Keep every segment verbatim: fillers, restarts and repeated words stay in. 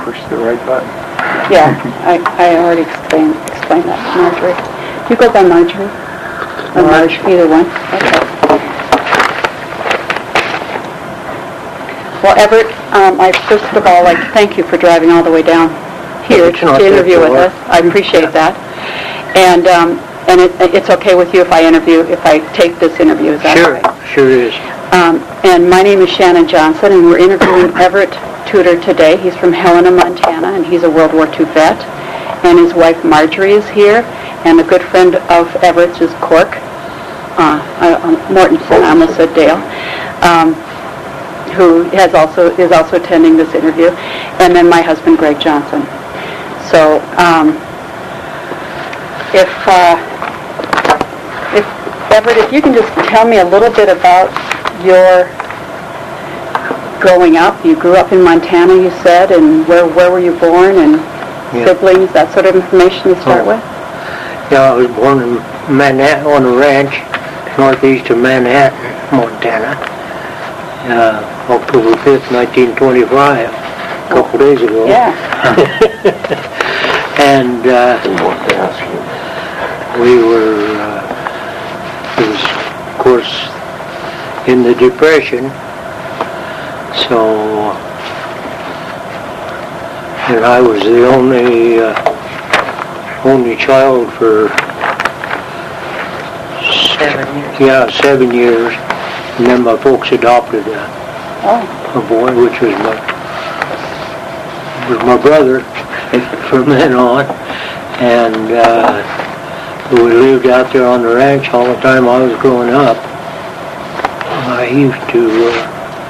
push the right button. Yeah, I, I already explained, explained that to Marjorie. Do you go by Marjorie? Or Marge, either one? Okay. Well, Everett, um, I first of all like to thank you for driving all the way down here It's not to interview that with far. us. I appreciate that. And um, and it, it's okay with you if I interview, if I take this interview, is that all Sure, right? sure is. Um, and my name is Shannon Johnson, and we're interviewing Everett Tudor today. He's from Helena, Montana, and he's a World War Two vet. And his wife Marjorie is here, and a good friend of Everett's is Cork uh, uh, Mortensen. I almost said Dale, um, who has also is also attending this interview, and then my husband Greg Johnson. So, um, if uh, if Everett, if you can just tell me a little bit about your growing up. You grew up in Montana, you said, and where where were you born, and Yeah. siblings, that sort of information to start Oh. with? Yeah, I was born in Manhattan, on a ranch northeast of Manhattan, Montana, uh, October fifth, nineteen twenty-five, a couple days ago. Yeah. And uh, Didn't want to ask you. we were, uh, it was, of course, in the Depression, so, and I was the only, uh, only child for Seven years. Yeah, seven years, and then my folks adopted a, Oh, a boy, which was my was my brother from then on, and uh, we lived out there on the ranch all the time I was growing up. I used to, uh,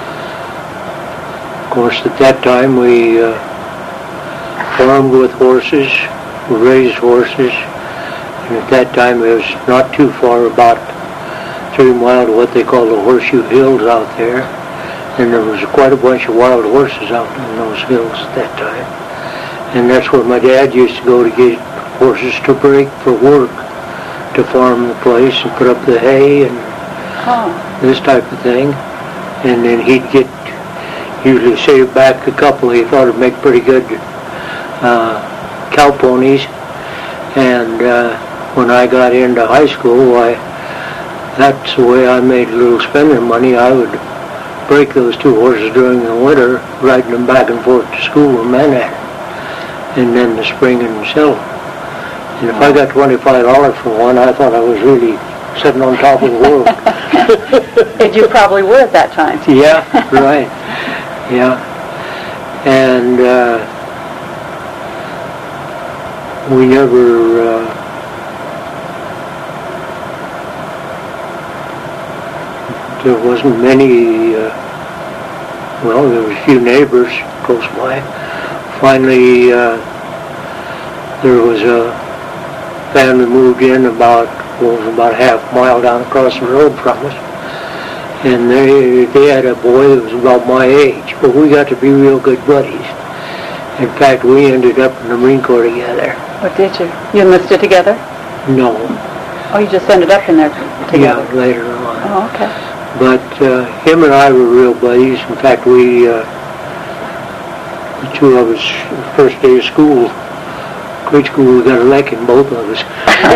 of course, at that time we uh, farmed with horses, we raised horses. And at that time, it was not too far, about three miles of what they call the Horseshoe Hills out there. And there was quite a bunch of wild horses out in those hills at that time. And that's where my dad used to go to get horses to break for work, to farm the place and put up the hay and oh, this type of thing. And then he'd get, usually save back a couple he thought would make pretty good uh, cow ponies. And uh, when I got into high school, I, that's the way I made a little spending money. I would break those two horses during the winter, riding them back and forth to school in Manhattan, and then the spring and sell them. And if I got twenty-five dollars for one, I thought I was really sitting on top of the world. and you probably were at that time. Yeah, right. Yeah. And uh, we never, uh, there wasn't many, uh, well, there was a few neighbors close by. Finally, uh, there was a family moved in about, well, it was about a half mile down across the road from us. And they, they had a boy that was about my age, but we got to be real good buddies. In fact, we ended up in the Marine Corps together. What did you? You enlisted together? No. Oh, you just ended up in there together? Yeah, later on. Oh, okay. But uh, him and I were real buddies. In fact, we, uh, the two of us, the first day of school, grade school, we got a licking, both of us.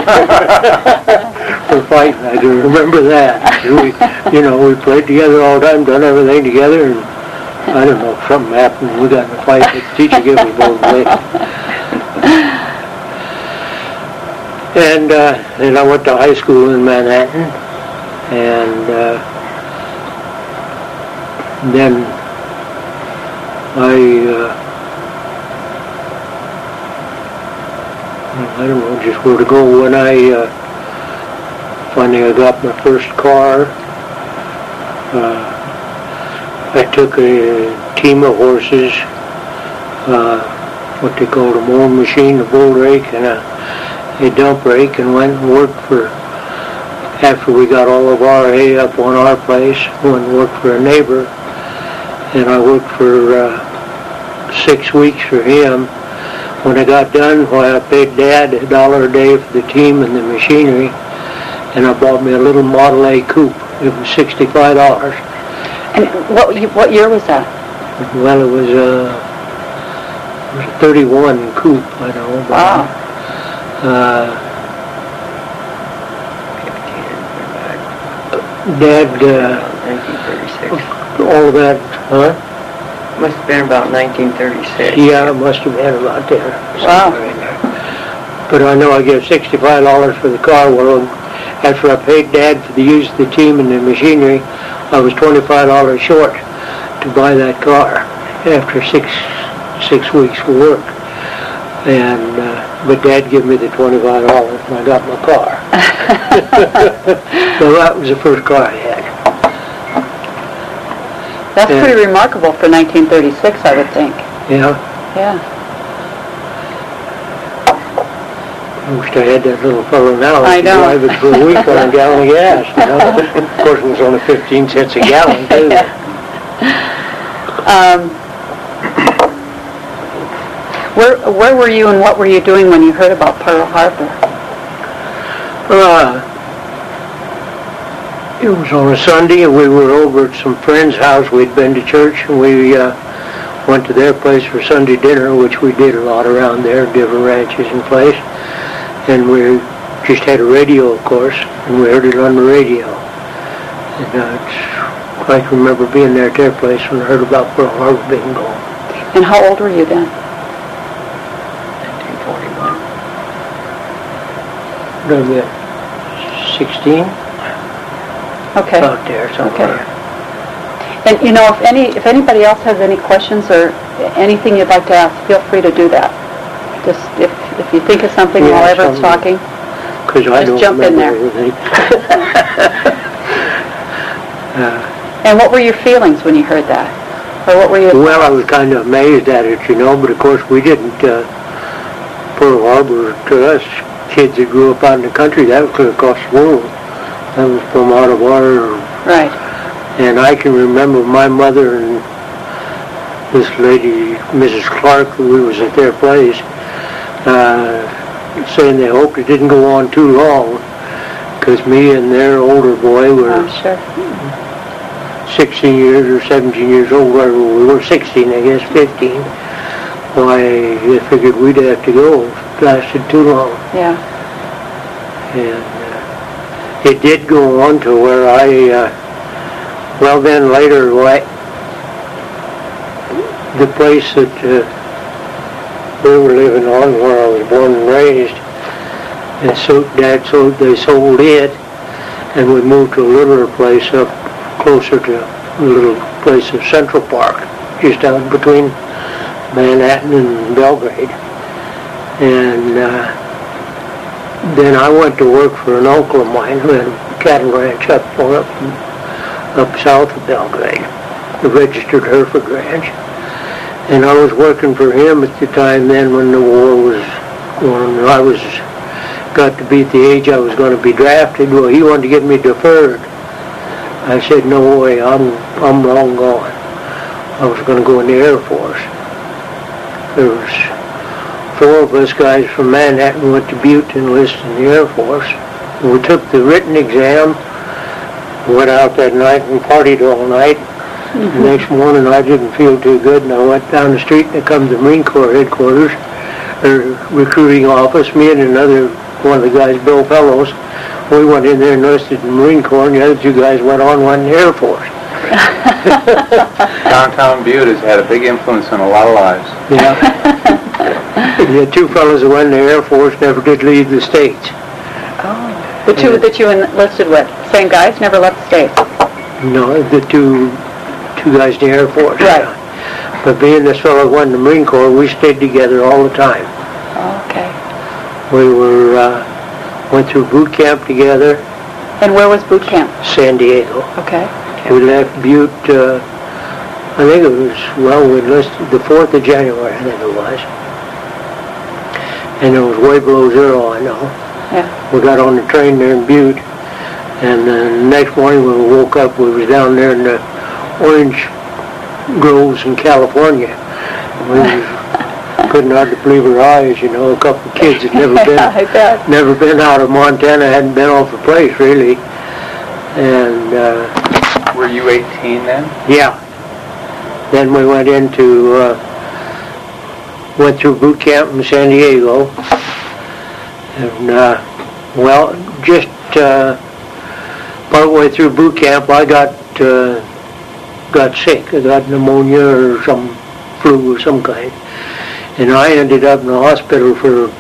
For fighting, I can remember that. We, you know, we played together all the time, done everything together, and I don't know, something happened, we got in a fight, the teacher gave us both licks. And uh, then I went to high school in Manhattan, and uh, then I, uh, I don't know just where to go. When I uh, finally I got my first car, uh, I took a team of horses, uh, what they called a mowing machine, a bull rake, and a a dump rake, and went and worked for, after we got all of our hay up on our place, went and worked for a neighbor, and I worked for uh, six weeks for him. When I got done, well, I paid Dad a dollar a day for the team and the machinery, and I bought me a little Model A coupe. It was sixty-five dollars. And what, what year was that? Well, it was uh, It was a thirty-one coupe, I know. but, Wow. Uh, Dad, uh, nineteen thirty-six. all of that, huh? Must have been about nineteen thirty-six. Yeah, it must have been about there. Wow. somewhere in there. But I know I gave sixty-five dollars for the car. Well, after I paid Dad for the use of the team and the machinery, I was twenty-five dollars short to buy that car after six six weeks of work. And uh, but Dad gave me the twenty-five dollars and I got my car. So that was the first car I had. That's Yeah. pretty remarkable for nineteen thirty-six, I would think. Yeah. Yeah. I wished I had that little fellow now. I could know. drive it for a week on a gallon of gas, you know. Of course, it was only fifteen cents a gallon, too. Um, where where were you and what were you doing when you heard about Pearl Harbor? Uh, it was on a Sunday, and we were over at some friend's house. We'd been to church, and we uh, went to their place for Sunday dinner, which we did a lot around there, different ranches and place. And we just had a radio, of course, and we heard it on the radio. And uh, it's, I can remember being there at their place when I heard about Pearl Harbor being gone. And how old were you then? nineteen forty-one. Maybe at sixteen, Okay. out there somewhere. And you know, if any if anybody else has any questions or anything you'd like to ask, feel free to do that. Just if if you think of something Yeah, while Everett's something. talking. Because I Just don't jump in remember there. everything. uh, And what were your feelings when you heard that? Or what were your well, I was kind of amazed at it, you know, but of course we didn't, uh, Pearl Harbor, to us, kids that grew up out in the country, that was clear across the world. That was from out of our, right? and I can remember my mother and this lady, Missus Clark, who was at their place, uh, saying they hoped it didn't go on too long, because me and their older boy were Oh, sure. sixteen years or seventeen years old, whatever we were, sixteen, I guess, fifteen. Why, they figured we'd have to go if it lasted too long. Yeah. And uh, it did go on to where I, uh, well then later, like, the place that uh, we were living on, where I was born and raised, and so Dad sold, they sold it, and we moved to a littler place up closer to a little place of Central Park, just out between Manhattan and Belgrade. And uh, then I went to work for an uncle of mine who had a cattle ranch up up, up south of Belgrade, the registered Hereford Ranch. And I was working for him at the time then when the war was going on. I was got to be at the age I was going to be drafted. Well, he wanted to get me deferred. I said, no way, I'm I'm long gone. I was going to go in the Air Force. There was four of us guys from Manhattan went to Butte to enlist in the Air Force. And we took the written exam, went out that night and partied all night. Mm-hmm. The next morning I didn't feel too good, and I went down the street and there comes the Marine Corps headquarters, or recruiting office. Me and another one of the guys, Bill Fellows, we went in there and enlisted in the Marine Corps, and the other two guys went on went in the Air Force. Downtown Butte has had a big influence on a lot of lives. Yeah. The two fellows that went in the Air Force never did leave the States. Oh. The two that you enlisted with, same guys, never left the States. No, the two two guys in the Air Force. Right. But being this fellow went in the Marine Corps, we stayed together all the time. Oh, okay. We were uh, went through boot camp together, And where was boot camp? San Diego. Okay. We left Butte, uh, I think it was, well, we enlisted the fourth of January, I think it was. And it was way below zero, I know. Yeah. We got on the train there in Butte, and uh, the next morning when we woke up, we was down there in the orange groves in California. We was, couldn't hardly believe our eyes, you know, a couple of kids had never been, I bet. never been out of Montana, hadn't been off the place really. And uh, Were you eighteen then? yeah, then we went into, uh, went through boot camp in San Diego. And, uh, well, just uh, partway through boot camp, I got uh, got sick. I got pneumonia or some flu of some kind. And I ended up in the hospital for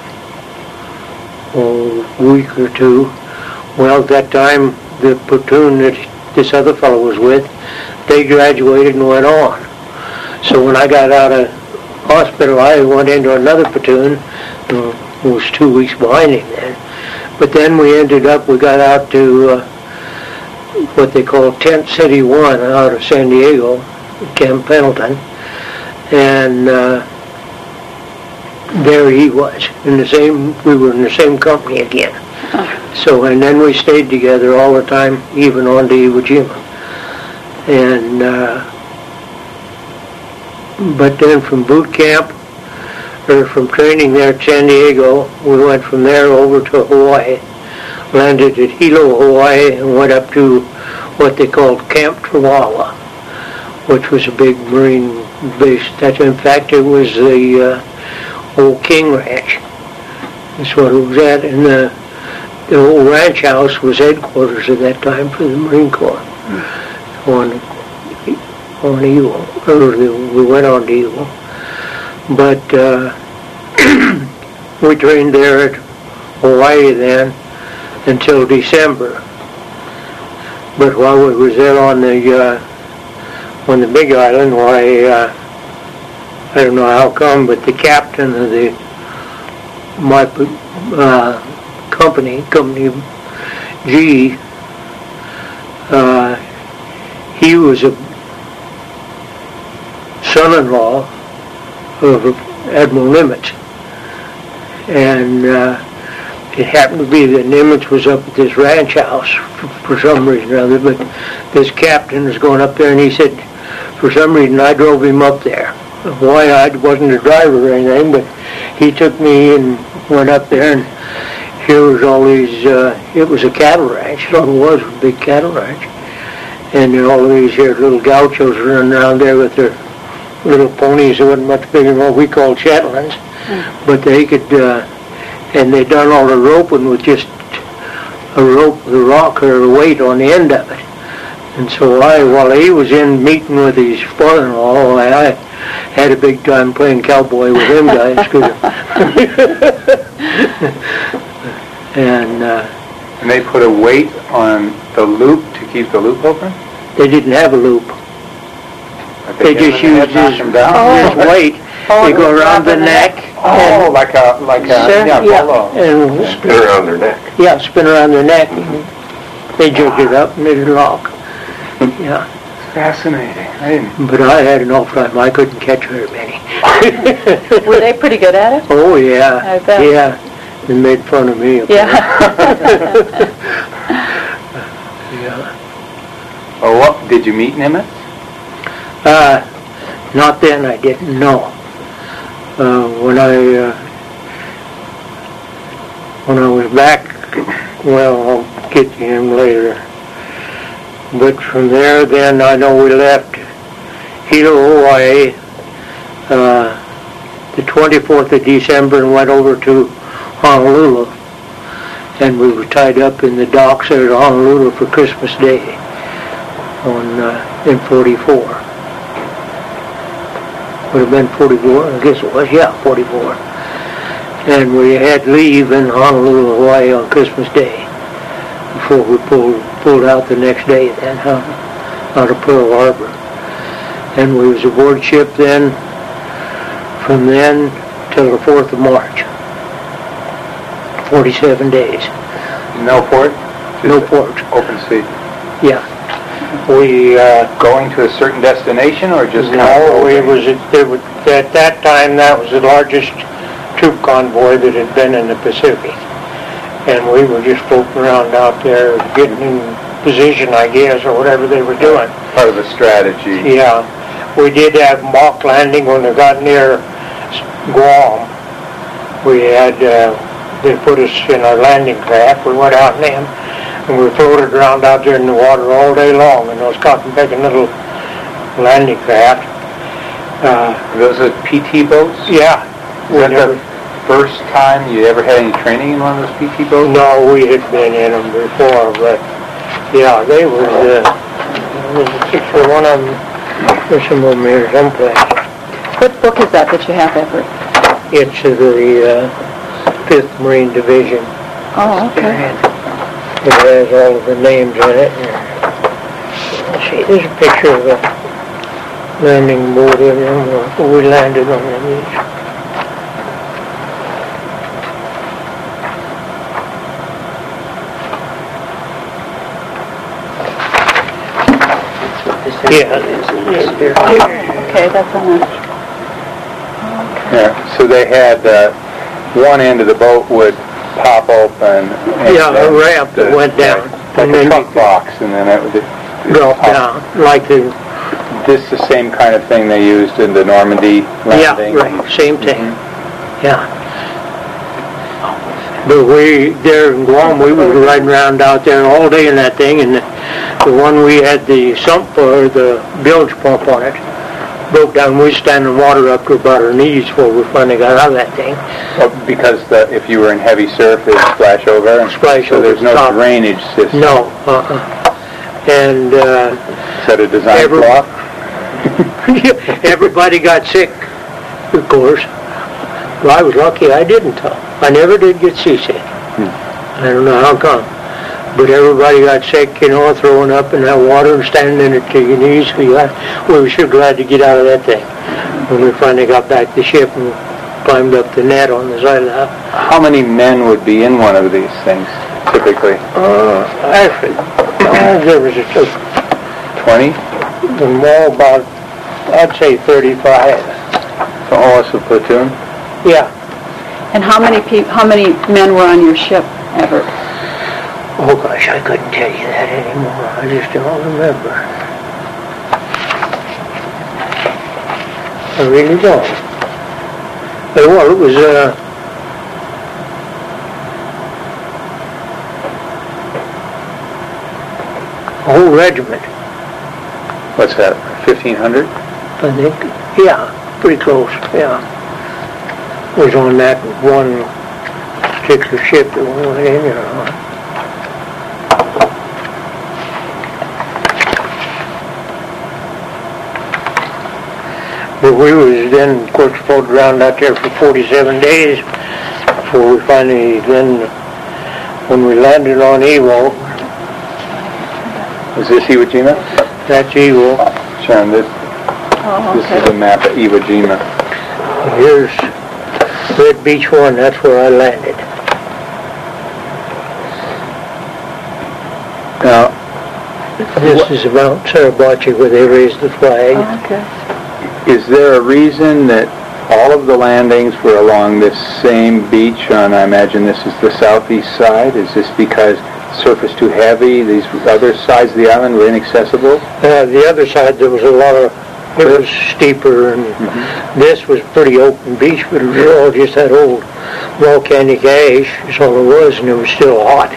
oh, a week or two. Well, at that time, the platoon that this other fellow was with, they graduated and went on. So when I got out of hospital, I went into another platoon. Uh, was two weeks behind him then. But then we ended up, we got out to uh, what they call Tent City One out of San Diego, Camp Pendleton. And uh, there he was, in the same, we were in the same company again. So, and then we stayed together all the time, even on to Iwo Jima. And, uh, but then from boot camp, or from training there at San Diego, we went from there over to Hawaii, landed at Hilo, Hawaii, and went up to what they called Camp Trawala, which was a big Marine base. That, in fact, it was the uh, old King Ranch. That's what it was at. And the, the old ranch house was headquarters at that time for the Marine Corps on on Eagle, or the, we went on to Eagle. But uh, we trained there at Hawaii then until December. But while we was there on the uh, on the Big Island, why uh, I don't know how come, but the captain of the my uh, company, Company G, uh, he was a son-in-law of Admiral Nimitz, and uh, it happened to be that Nimitz was up at this ranch house for, for some reason or other, but this captain was going up there, and he said, for some reason, I drove him up there. Why, I wasn't a driver or anything, but he took me and went up there, and here was all these, uh, it was a cattle ranch, it all was, a big cattle ranch, and then all of these here little gauchos running around there with their little ponies that wasn't much bigger than what we called Shetlands, mm. but they could, uh, and they done all the roping with just a rope with a rock or a weight on the end of it. And so I, while he was in meeting with his father-in-law, I, I had a big time playing cowboy with them guys. and uh, and they put a weight on the loop to keep the loop open? They didn't have a loop. They just used his, his weight. Oh, they go around the neck. Oh, and like a, like a, yeah, yeah, polo. and spin around their neck. Yeah, spin around their neck. And they jerked it up and it'd lock. Yeah. Fascinating. I didn't. But I had an awful time. I couldn't catch very many. Were they pretty good at it? Oh, yeah. I bet. Yeah. They made fun of me. Yeah. Yeah. Oh, what, did you meet Nimitz? Uh, not then, I didn't know. Uh, when I, uh, when I was back, well, I'll get to him later. But from there, then, I know we left Hilo, Hawaii, uh, the twenty-fourth of December and went over to Honolulu. And we were tied up in the docks there at Honolulu for Christmas Day on, uh, in forty-four. Would have been forty-four, I guess it was, yeah, forty-four. And we had leave in Honolulu, Hawaii on Christmas Day before we pulled pulled out the next day then, huh, out of Pearl Harbor. And we was aboard ship then, from then till the fourth of March. forty-seven days. No port? Just No port. Open sea. Yeah. We, uh, Going to a certain destination or just... no, it was, it was, at that time, that was the largest troop convoy that had been in the Pacific. And we were just floating around out there, getting in position, I guess, or whatever they were doing. Part of the strategy. Yeah. We did have mock landing when we got near Guam. We had, uh, they put us in our landing craft. We went out in them, and we floated around out there in the water all day long in those cotton-picking little landing craft. Uh, Those are P T boats? yeah, we that never, the first time you ever had any training in one of those P T boats? no, we had been in them before, but, yeah, they was, uh, there's a picture of one of them, there's some of them here someplace. What book is that that you have, Everett? It's the, uh, Fifth Marine Division. Oh, okay. It has all of the names in it. Let's see, there's a picture of a landing board in there, where we landed on them. Yeah. Okay, that's on the... Yeah, so they had, uh, one end of the boat would pop open. and Yeah, a then ramp that the- went down. Like And a then truck you box, and then it would... drop down, like the, This the same kind of thing they used in the Normandy yeah, landing? right, same thing, Mhm. yeah. But we, there in Guam, we were riding around out there all day in that thing, and the, the one we had the sump, or the bilge pump on it, broke down. We was standing water up to about our knees before we finally got out of that thing. Well, because the, if you were in heavy surf, it'd splash over? Splash So over there's no the top. drainage system? No, uh-uh. And, uh, Is that a design Every- flaw? everybody got sick, of course. Well, I was lucky I didn't, though. I never did get seasick. I don't know how come. But everybody got sick, you know, throwing up in that water and standing in it to your knees. We got- we were sure glad to get out of that thing. When we finally got back to the ship and climbed up the net on the side of the house. How many men would be in one of these things, typically? Uh, actually, uh, there was a, twenty? them all about, I'd say thirty-five. So all of us a platoon? Yeah. And how many peop, how many men were on your ship, Everett? Oh gosh, I couldn't tell you that anymore. I just don't remember. I really don't. But, well, it was, uh, a whole regiment, What's that, fifteen hundred? I think. Yeah, pretty close, yeah. Was on that one particular ship that we went in there on. But we was then, of course, floated around out there for forty-seven days before we finally then, when we landed on Iwo, Is this Iwo Jima? that's Iwo. Sharon, this, Oh, this is a map of Iwo Jima. Here's Red Beach One, that's where I landed. Now, This is Mount Suribachi where they raised the flag. Okay. is there a reason that all of the landings were along this same beach on, I imagine this is the southeast side? Is this because surface too heavy, these other sides of the island were inaccessible? Uh, the other side, there was a lot of, it was steeper, and this was pretty open beach, but it was all just that old volcanic ash, is all it was, and it was still hot.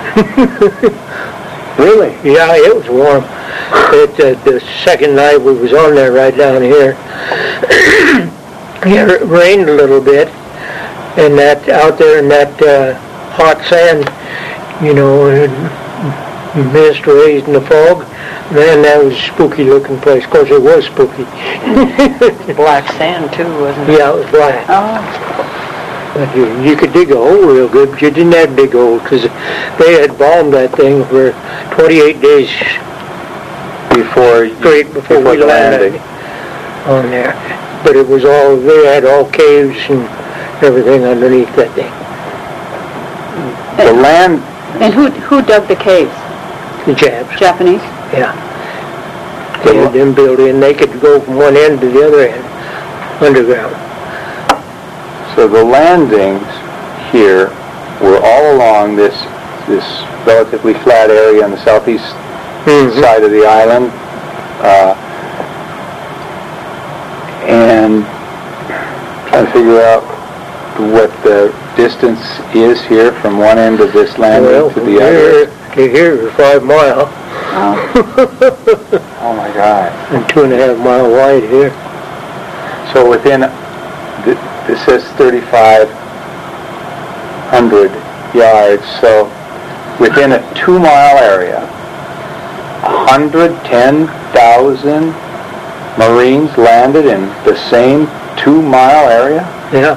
Really? Yeah, it was warm. It, uh, the second night we was on there right down here, yeah, it rained a little bit, and that, out there in that, uh, hot sand, you know, and mist raised in the fog, man, that was a spooky looking place. Of course, it was spooky. Black sand too, wasn't it? Yeah, it was black. Oh, But you, you could dig a hole real good, but you didn't have to dig a hole, because they had bombed that thing for twenty-eight days Before, you- straight before before we the landed landing. on there. But it was all, they had all caves and everything underneath that thing. The land, and who, who dug the caves? The Japs, Japanese? yeah. They had them built in, they could go from one end to the other end, underground. so the landings here were all along this, this relatively flat area on the southeast Mhm. side of the island. Uh, and trying to figure out what the distance is here from one end of this landing Well, to from the other. here to here is five mile, Oh, Oh my God. and two and a half mile wide here. So within, th- this says thirty-five hundred yards, so within a two-mile area, one hundred ten thousand Marines landed in the same two-mile area? Yeah.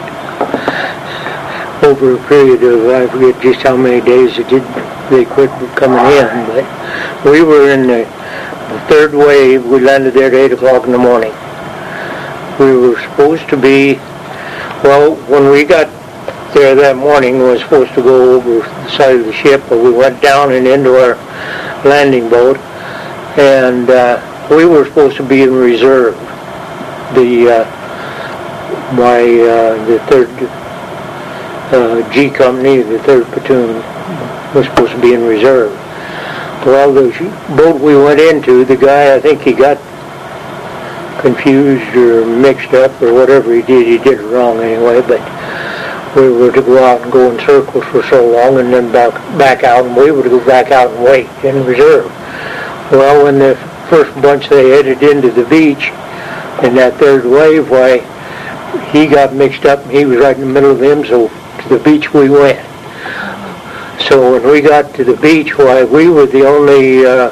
Over a period of, I forget just how many days it did, they quit coming in, but we were in the, the third wave. We landed there at eight o'clock in the morning. We were supposed to be, well, when we got there that morning, we were supposed to go over the side of the ship, but we went down and into our landing boat, and uh, we were supposed to be in reserve. The uh, by uh, the third uh, G Company, the third platoon, was supposed to be in reserve. Well, the boat we went into, the guy, I think he got confused or mixed up or whatever he did. He did it wrong anyway, but we were to go out and go in circles for so long and then back, back out, and we were to go back out and wait in reserve. Well, when the first bunch they headed into the beach in that third wave, why, he got mixed up and he was right in the middle of them, so to the beach we went. So when we got to the beach, why, we were the only uh,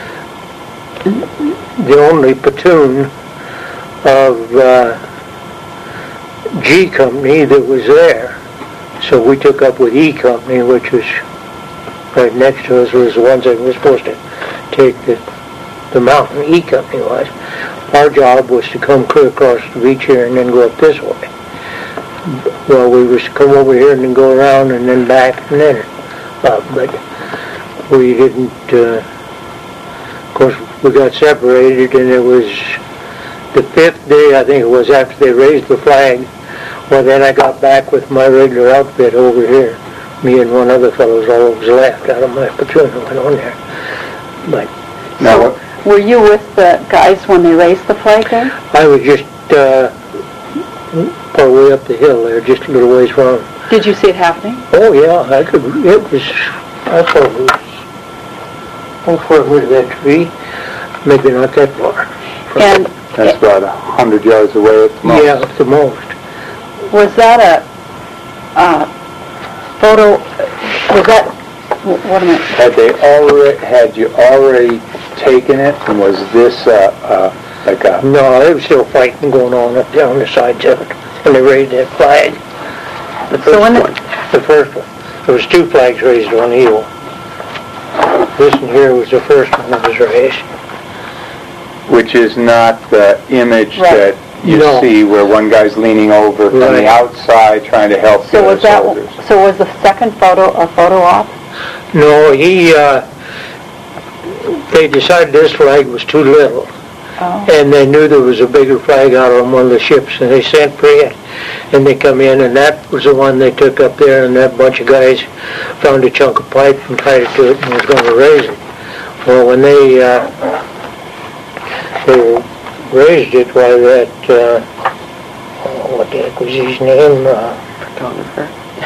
the only platoon of uh, G Company that was there. So we took up with E Company, which was right next to us, was the ones that were supposed to take the, the mountain. E Company was. Our job was to come clear across the beach here and then go up this way. Well, we was to come over here and then go around and then back and then up, but we didn't, uh, of course, we got separated, and it was the fifth day, I think it was, after they raised the flag. Well, then I got back with my regular outfit over here. Me and one other fellow's all that was left out of my platoon went on there. But Now, Were you with the guys when they raised the flag there? I was just uh, part way up the hill there, just a little ways from. Did you see it happening? Oh yeah, I could. It was. I thought it was. How far was that tree? Maybe not that far. And that's about a hundred yards away at the most. Yeah, at the most. was that a uh, photo? Was that what am I? Had they already? Had you already taken it? And was this uh, uh, like a? No, there was still fighting going on up down the sides of it, and they raised that flag. The first So when the- one. The first one. There was two flags raised on the hill. This one here was the first one that was raised. Which is not the image Right. that you No. see where one guy's leaning over from Right. the outside trying to help the So other was that? soldiers. So was the second photo a photo op? No, he, uh, they decided this flag was too little, Oh. and they knew there was a bigger flag out on one of the ships, and they sent for it, and they come in, and that was the one they took up there, and that bunch of guys found a chunk of pipe and tied it to it and was going to raise it. Well, when they, uh, they raised it, why that, uh, oh, what the heck was his name? Uh, Photographer.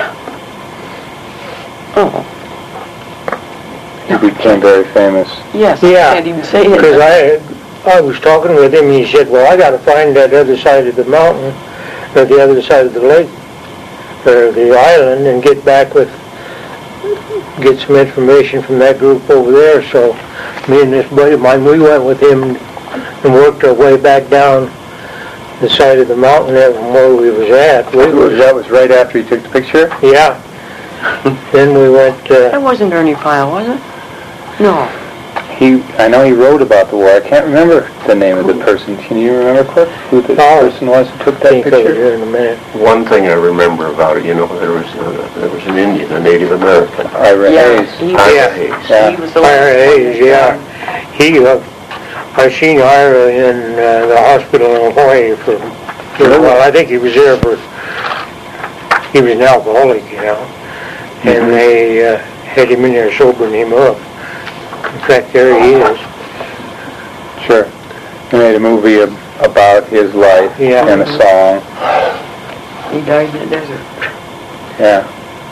Oh, He became very famous. yes, Yeah, I can't even say it. Because I, I was talking with him, and he said, well, I got to find that other side of the mountain, or the other side of the lake, or the island, and get back with, get some information from that group over there. So me and this buddy of mine, we went with him and worked our way back down the side of the mountain there from where we was at. We was, That was right after you took the picture? yeah. Then we went, That uh, wasn't Ernie Pyle, was it? No. He, I know he wrote about the war. I can't remember the name of the person. Can you remember, Cliff, who the Oh, person was who took that think of it picture? here in a minute. One thing I remember about it, you know, there was uh, there was an Indian, a Native American. Ira Yeah, Hayes. he, Ira Yeah. Hayes. Yeah. he was the one. Ira Hayes, yeah. He, uh, I seen Ira in uh, the hospital in Hawaii for, for a while. I think he was there for, he was an alcoholic, you know. And they uh, had him in there sobering him up. In fact, there he is. Sure. He made a movie ab- about his life Yeah. and a song. He died in the desert. Yeah.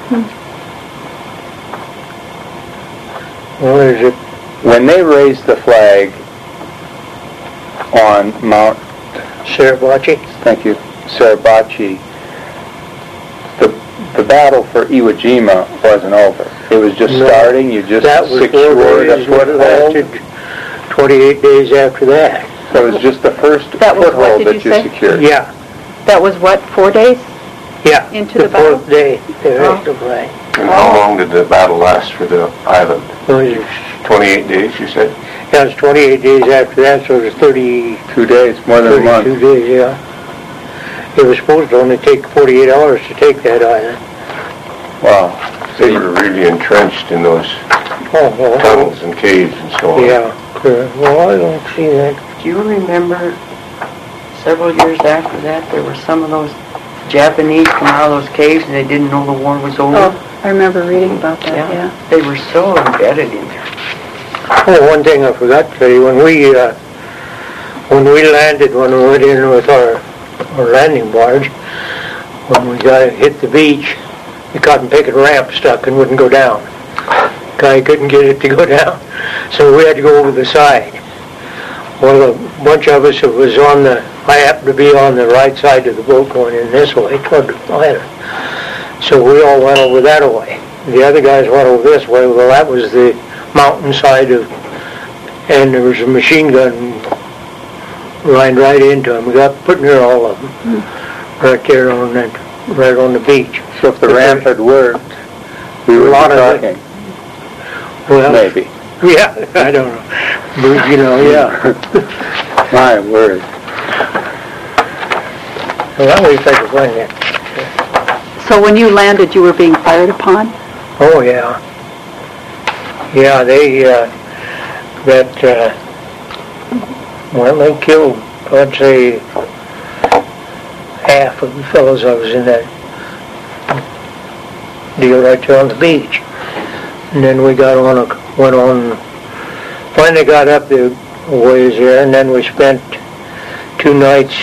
Where is it? When they raised the flag on Mount, Sarabachi? thank you, Suribachi, the, the battle for Iwo Jima wasn't over. It was just No, starting, you just That was four secured a days, it foothold. lasted twenty-eight days after that. So it was just the first That was what, foothold did that you you say? secured. Yeah, That was what, four days? yeah. Into the battle? fourth day, the Oh. rest of the way. And how long did the battle last for the island? It was, twenty-eight days, you said? yeah, it was twenty-eight days after that, so it was thirty, Two days, more than a month. thirty-two days, yeah. It was supposed to only take forty-eight hours to take that island. Wow. They were really entrenched in those Oh, well, tunnels and caves and so on. yeah, correct. Well, I don't see that. Do you remember several years after that, there were some of those Japanese come out of those caves and they didn't know the war was over? Oh, I remember reading about that, yeah. They were so embedded in there. Oh, one thing I forgot to tell you, when we, uh, when we landed, when we went in with our, our landing barge, when we got, hit the beach, the cotton picket ramp stuck and wouldn't go down. Guy couldn't get it to go down, so we had to go over the side. Well, a bunch of us, it was on the, I happened to be on the right side of the boat going in this way toward the island. So we all went over that way. The other guys went over this way. Well, that was the mountainside of, and there was a machine gun lined right into them. We got put near all of them, right there on that, right on the beach. So if the ramp had worked, we A would be lot of it- talking, Well, maybe. yeah, I don't know, but you know, yeah. My word. Well, we take a find that. So when you landed, you were being fired upon? Oh, yeah. Yeah, they, uh, that, uh, well, they killed, I'd say, half of the fellows that was in that deal right there on the beach. And then we got on, a went on, finally got up the ways there, and then we spent two nights,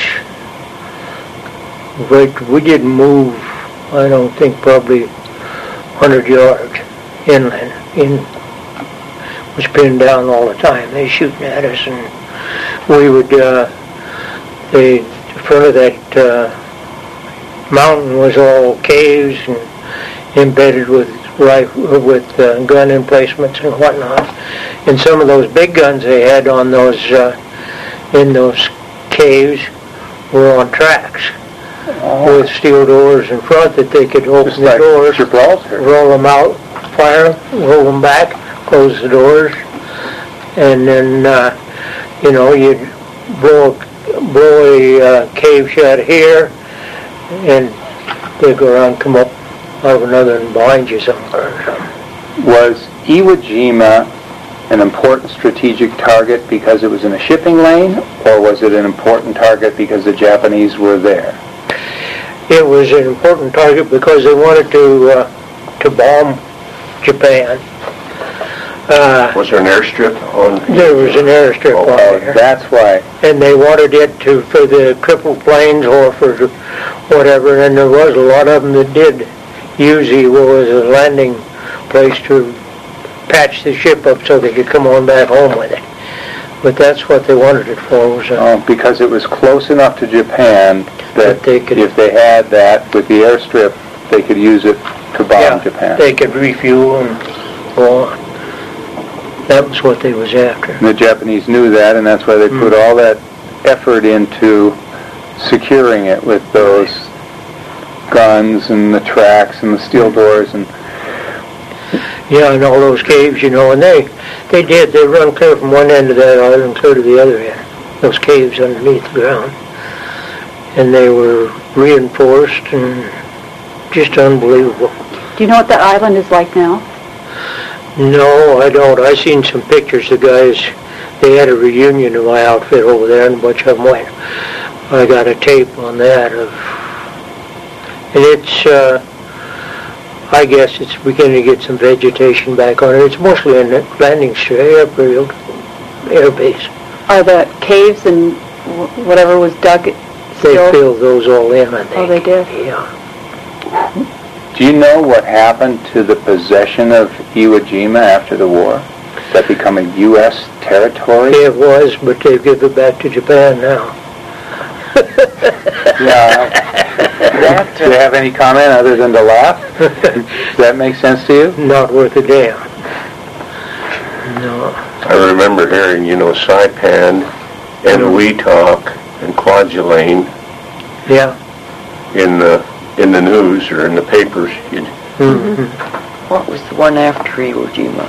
but we didn't move, I don't think, probably one hundred yards inland. In, was pinned down all the time. They shooting at us, and we would, uh, the front of that uh, mountain was all caves and embedded with rifle, with uh, gun emplacements and whatnot. And some of those big guns they had on those, uh, in those caves were on tracks with steel doors in front that they could open Just the like doors, Gibraltar. roll them out, fire them, roll them back, close the doors, and then, uh, you know, you'd blow, blow a uh, cave shut here, and they'd go around, come up out of another and behind you somewhere or something. Was Iwo Jima an important strategic target because it was in a shipping lane, or was it an important target because the Japanese were there? It was an important target because they wanted to, uh, to bomb Japan. Uh, Was there an airstrip on? there was an airstrip Oh, on Oh, there. that's why. And they wanted it to, for the crippled planes or for the whatever, and there was a lot of them that did use Iwo as a landing place to patch the ship up so they could come on back home with it. But that's what they wanted it for, was, uh, Oh, because it was close enough to Japan that That they could- if they had that with the airstrip, they could use it to bomb yeah, Japan. they could refuel and go on. That was what they was after. And the Japanese knew that, and that's why they put Mm. all that effort into securing it with those guns and the tracks and the steel doors. And Yeah, and all those caves, you know, and they, they did, they run clear from one end of that island clear to the other end, those caves underneath the ground. And they were reinforced and just unbelievable. Do you know what that island is like now? No, I don't. I seen some pictures, the guys, they had a reunion of my outfit over there and a bunch of them went. I got a tape on that of, and it's, uh, I guess it's beginning to get some vegetation back on it. It's mostly in the landing strip, airfield, air base. Are the caves and wh- whatever was dug They still? filled those all in, I think. Oh, they did? Yeah. do you know what happened to the possession of Iwo Jima after the war? Did that become a U S territory? It was, but they've given it back to Japan now. Yeah. That, Do you have any comment other than to laugh? Does that make sense to you? Not worth a damn. No. I remember hearing, you know, Saipan and We Talk and Kwajalein Yeah. in the, in the news or in the papers. You'd, Mm-hmm. what was the one after Iwo Jima?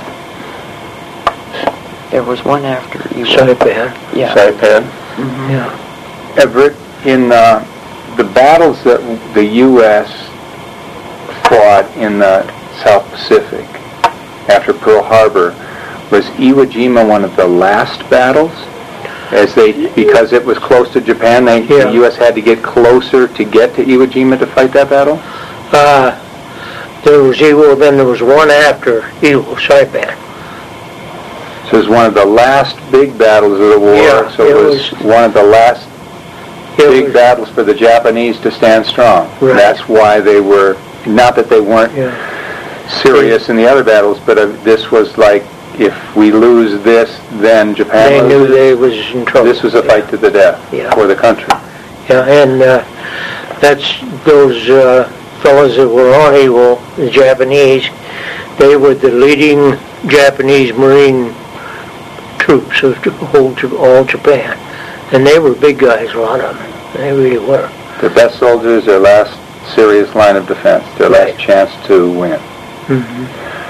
There was one after Iwo. Saipan. Yeah. Saipan? Yeah. Everett, in uh, the battles that the U S fought in the South Pacific after Pearl Harbor, was Iwo Jima one of the last battles? As they, because it was close to Japan, they, Yeah. the U S had to get closer to get to Iwo Jima to fight that battle? Uh, there was Iwo, then there was one after Iwo, Saipan. So it was one of the last big battles of the war, Yeah, so it it was was- one of the last It big was- battles for the Japanese to stand strong. Right. That's why they were, not that they weren't Yeah. serious in the other battles, but uh, this was like, if we lose this, then Japan They knew loses. they was in trouble. This was a fight to the death Yeah. for the country. Yeah, and uh, that's those uh, fellows that were on Iwo, the Japanese, they were the leading Japanese Marine troops of the whole, Ja- all Japan. And they were big guys, a lot of them. They really were. Their best soldiers, their last serious line of defense, their Right. last chance to win. Mm-hmm.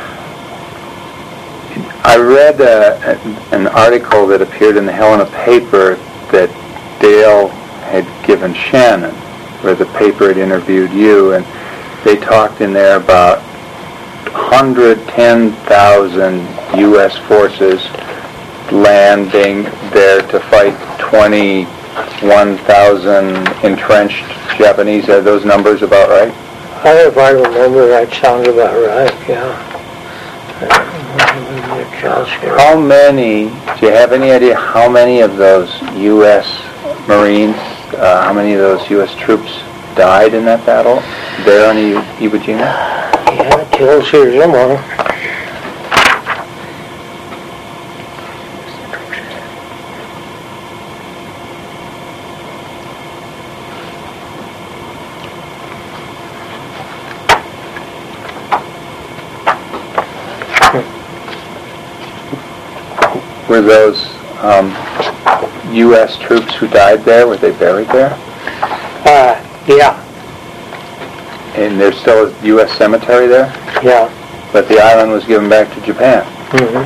I read uh, an article that appeared in the Helena paper that Dale had given Shannon, where the paper had interviewed you, and they talked in there about one hundred ten thousand U S forces landing there to fight twenty-one thousand entrenched Japanese. Are those numbers about right? I, if I remember, that sounds about right, yeah. How many, do you have any idea how many of those U S Marines, uh, how many of those U S troops died in that battle there on I- Iwo Jima? Yeah, it tells here somewhere. Were those um, U S troops who died there, were they buried there? Uh, yeah, And there's still a U S cemetery there? yeah. But the island was given back to Japan. Mm-hmm.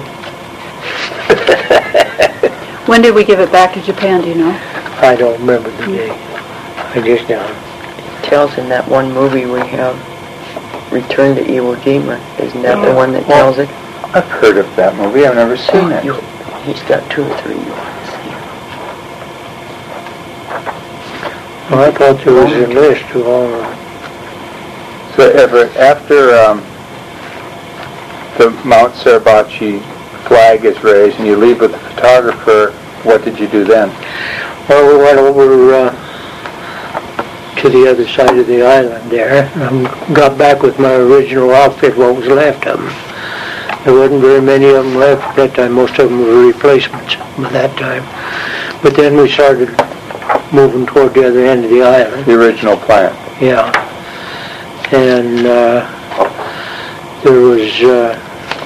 When did we give it back to Japan, do you know? I don't remember the date. I just know. Tells in that one movie we have, Return to Iwo Jima. Isn't that the one that tells it? I've heard of that movie, I've never seen it. You- He's got two or three you want to see. Well, I thought there was a list of all of them. So Everett, after um, the Mount Suribachi flag is raised and you leave with the photographer, what did you do then? Well, we went over uh, to the other side of the island there and got back with my original outfit, what was left of them. There wasn't very many of them left at that time. Most of them were replacements by that time. But then we started moving toward the other end of the island. The original plan. Yeah. And uh, there was, uh,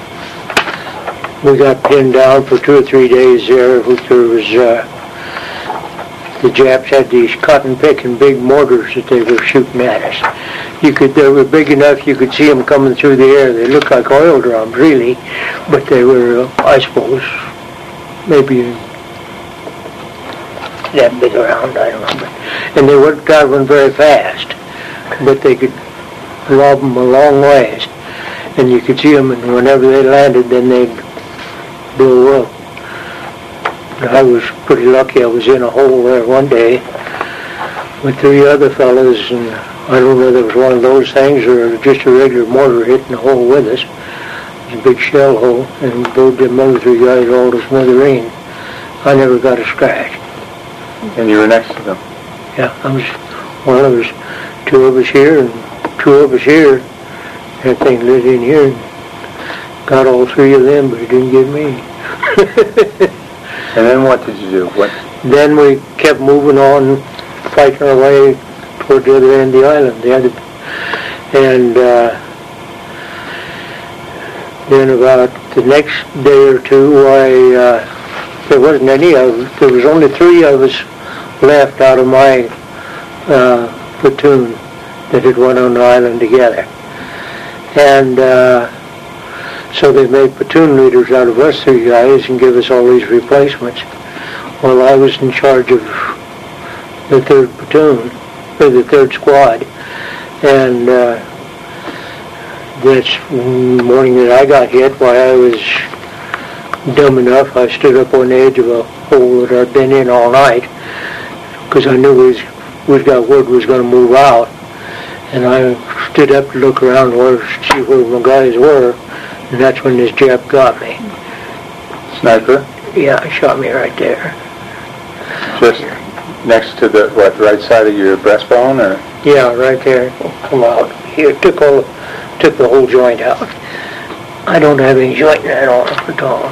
we got pinned down for two or three days there. There was, uh, the Japs had these cotton picking big mortars that they were shooting at us. You could, they were big enough you could see them coming through the air. They looked like oil drums, really, but they were, uh, I suppose, maybe that big around, I don't know. But, and they weren't traveling very fast, but they could lob them a long ways, and you could see them, and whenever they landed, then they'd blow up. And I was pretty lucky. I was in a hole there one day with three other fellas, and I don't know if it was one of those things or just a regular mortar hitting the hole with us. It was a big shell hole, and those them other three guys all to smithereen. I never got a scratch. And you were next to them. Yeah, I was, well, there was two of us here and two of us here. That thing lit in here and got all three of them, but it didn't get me. And then what did you do? What? Then we kept moving on, fighting our way toward the other end of the island. The other, and uh, then about the next day or two, I, uh, there wasn't any of, there was only three of us left out of my uh, platoon that had went on the island together. And uh, so they made platoon leaders out of us three guys and give us all these replacements. Well, I was in charge of the third platoon, or the third squad, and uh, this morning that I got hit, why I was dumb enough, I stood up on the edge of a hole that I'd been in all night, because I knew we was, we got word was going to move out, and I stood up to look around where see where my guys were, and that's when this Jap got me. Sniper? Yeah, he shot me right there. Just next to the, what, right side of your breastbone, or? Yeah, right there. Come out. Here, took all, took the whole joint out. I don't have any joint in that arm at all.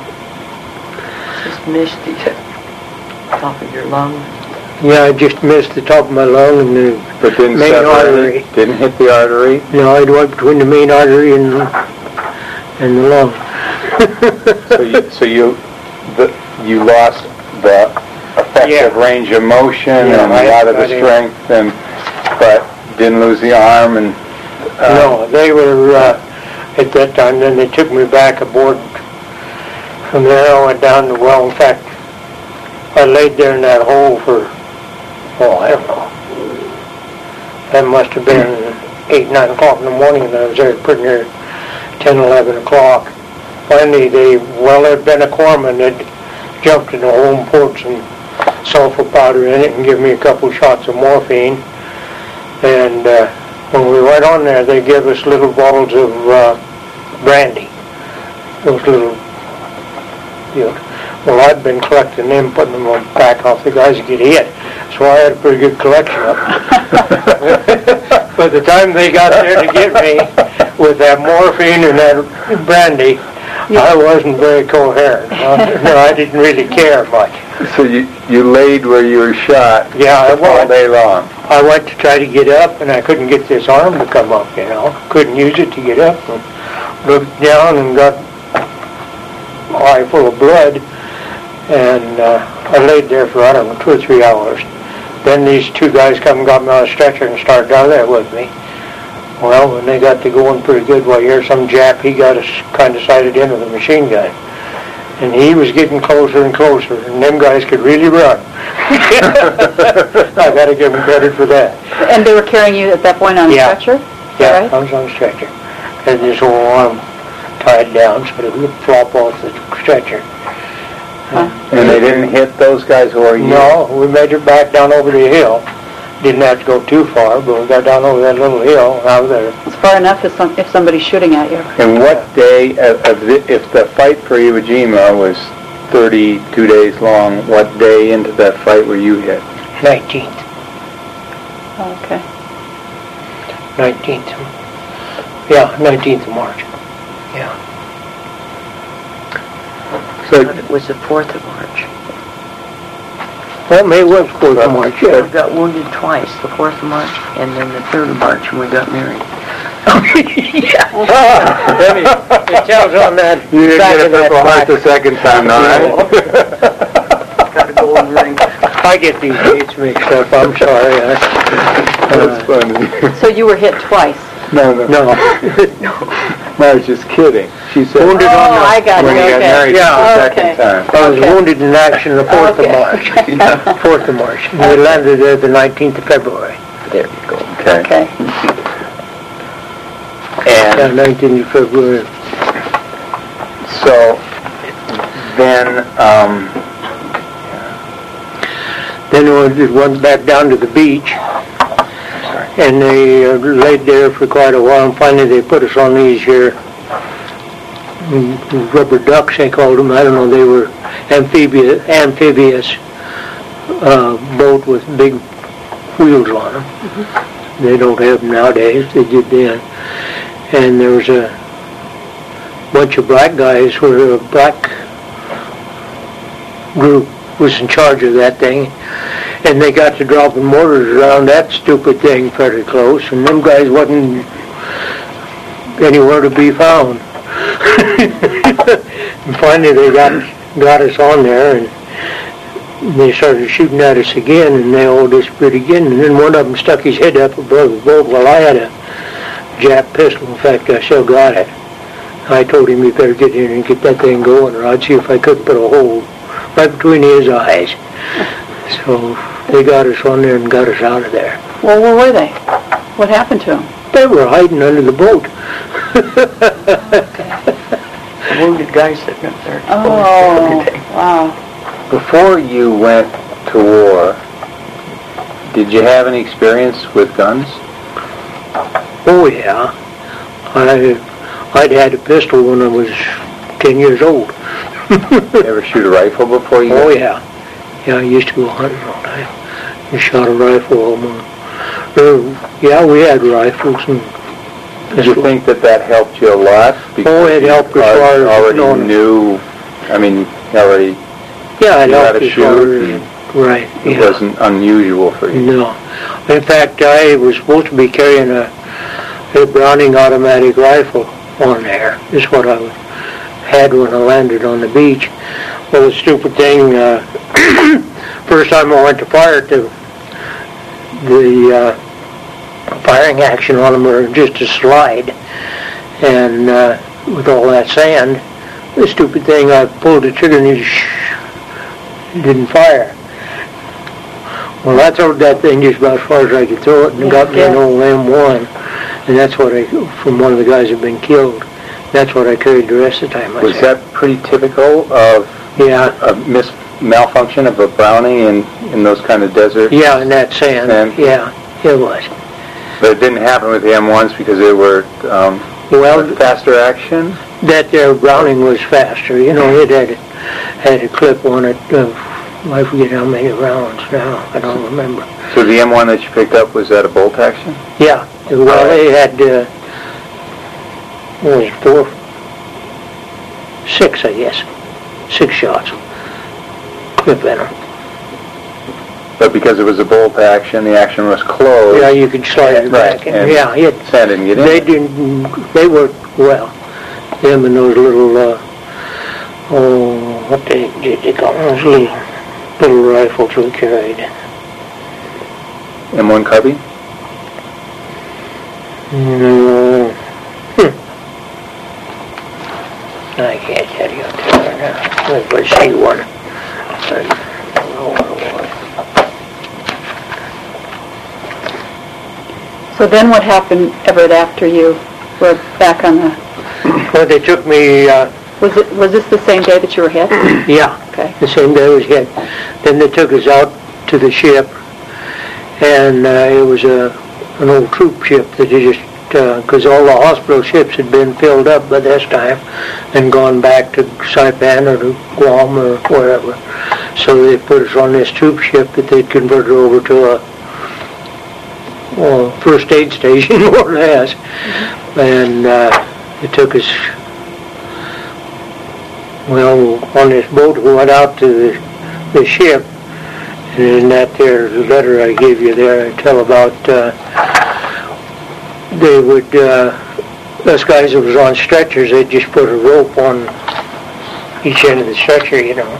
Just missed the top of your lung. Yeah, I just missed the top of my lung and the But didn't main separate artery. it? Didn't hit the artery? No, it went between the main artery and and the lung. So you, so you, the, you lost the effective Yeah. range of motion Yeah, and I- a lot of I the didn't- strength, and but didn't lose the arm, and uh, No, they were, uh, at that time, then they took me back aboard. From there I went down to, well, in fact, I laid there in that hole for, oh, I don't know. That must have been eight, nine o'clock in the morning, and I was there pretty near ten, eleven o'clock. Finally, they, well, there'd been a corpsman that jumped in the hole and poured some sulfur powder in it and gave me a couple shots of morphine. And uh, when we went on there, they gave us little bottles of uh, brandy. Those little, you know. Well, I'd been collecting them, putting them on back off the guys that get hit. So I had a pretty good collection of them. By the time they got there to get me with that morphine and that brandy, I wasn't very coherent. No, I didn't really care much. so you, you laid where you were shot Yeah, I all was. day long. I went to try to get up, and I couldn't get this arm to come up, you know. Couldn't use it to get up. And looked down and got an eye full of blood, and uh, I laid there for, I don't know, two or three hours. Then these two guys come and got me on a stretcher and started down there with me. Well, when they got to going pretty good, well, here's some Jap, he got us kind of sighted in with a machine gun. And he was getting closer and closer, and them guys could really run. I gotta give them credit for that. And they were carrying you at that point on a Yeah. stretcher? Yeah, Right. I was on a stretcher. Had this whole arm tied down so that it would flop off the stretcher. And they didn't hit those guys who are you? No, we made it back down over the hill. Didn't have to go too far, but we got down over that little hill and out there. It's far enough if, some, if somebody's shooting at you. And what day, of, of the, if the fight for Iwo Jima was thirty-two days long, what day into that fight were you hit? nineteenth. Oh, okay. nineteenth. Yeah, nineteenth of March. Yeah. So, It was the fourth of March. Well, maybe it was fourth of March, We yeah. got wounded twice, the fourth of March and then the third of March when we got married. Yeah. It tells on that you didn't back get a of that Purple Heart plaque. the second time, all right? Got a golden ring. I get these dates mixed up, I'm sorry. That's Uh, funny. So you were hit twice? No, no, No. I was just kidding. She said Wounded Oh, on the- I got you, when you got okay. married Yeah. the Okay. second time. I was Okay. wounded in action the fourth Okay. of March. fourth of March. And we landed there the nineteenth of February. There you go. Okay. Okay. Yeah, And nineteenth of February. so, then, um, Then we went back down to the beach, and they uh, laid there for quite a while, and finally they put us on these here mm, rubber ducks, they called them. I don't know, they were amphibious, amphibious uh, boat with big wheels on them. They don't have them nowadays, they did then. And there was a bunch of black guys, who a black group was in charge of that thing, and they got to dropping mortars around that stupid thing pretty close, and them guys wasn't anywhere to be found. And finally they got got us on there, and they started shooting at us again, and they all disappeared again, and then one of them stuck his head up above the boat. Well, I had a Jap pistol. In fact, I still got it. I told him he better get in and get that thing going, or I'd see if I couldn't put a hole right between his eyes. So they got us on there and got us out of there. Well, where were they? What happened to them? They were hiding under the boat. Wounded guy sitting up there. Oh, wow. Before you went to war, did you have any experience with guns? Oh yeah, I I'd had a pistol when I was ten years old. Ever shoot a rifle before you? Oh yeah, yeah. I used to go hunting all the time. I shot a rifle all my. Uh, yeah, we had rifles and. Did you think that that helped you a lot? Oh, it helped as you far as already knowing- knew. I mean, you already Yeah, it knew how helped to as far shoot. as- and Right. It Yeah. wasn't unusual for you. No. In fact, I was supposed to be carrying a, a Browning automatic rifle on there. Is what I had when I landed on the beach. Well, the stupid thing, uh, first time I went to fire it, the, the uh, firing action on them were just a slide. And uh, with all that sand, the stupid thing, I pulled the trigger and it sh- didn't fire. Well, I threw that thing just about as far as I could throw it, and it got me an old M one, and that's what I, from one of the guys that had been killed, that's what I carried the rest of the time. I Was said. that pretty typical of Yeah, a mis- malfunction of a Browning in, in those kind of desert? yeah, in that sand, Sand. yeah, it was. But it didn't happen with the M ones because they were um, Well, faster action? that there Browning was faster, you know, it had, had a clip on it of, I forget how many rounds now, I don't remember. So the M one that you picked up, was that a bolt action? Yeah, well, they had, uh, what was it, four, six, I guess, six shots, clip in them. But because it was a bolt action, the action was closed. Yeah, you could slide it Right, back, and, and yeah, it, sand didn't get in. they didn't, they worked well, them and those little, uh, oh, what they, did they call them, those little, little rifles we carried. M one cubby? No. Hmm. I can't tell you up there now. Let's see one. I don't know what it was. So then what happened, Everett, after you were back on the, Well, they took me, uh, was it, was this the same day that you were hit? yeah, Okay. the same day I was hit. Then they took us out to the ship, and uh, it was a an old troop ship that they just, because all the hospital ships had been filled up by this time and gone back to Saipan or to Guam or wherever. So they put us on this troop ship that they'd converted over to a well, first aid station, more or less. And uh, it took us, well, on this boat we went out to the, the ship. And in that there letter I gave you there, I tell about uh, they would, uh, us guys that was on stretchers, they'd just put a rope on each end of the stretcher, you know.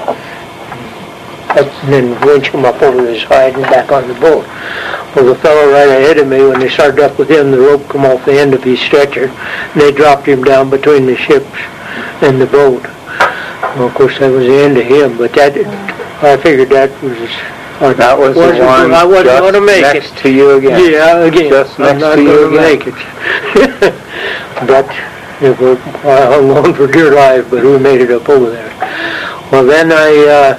And then winch him up over the side and back on the boat. Well, the fellow right ahead of me, when they started up with him, the rope come off the end of his stretcher, and they dropped him down between the ships and the boat. Well, of course, that was the end of him, but that, I figured that was, I That was the wasn't, one I wasn't just gonna make next it. to you again. Yeah, again, Just I'm next not to you gonna again. make it. But, it was, I hung on for dear life, but we made it up over there. Well, then I, uh,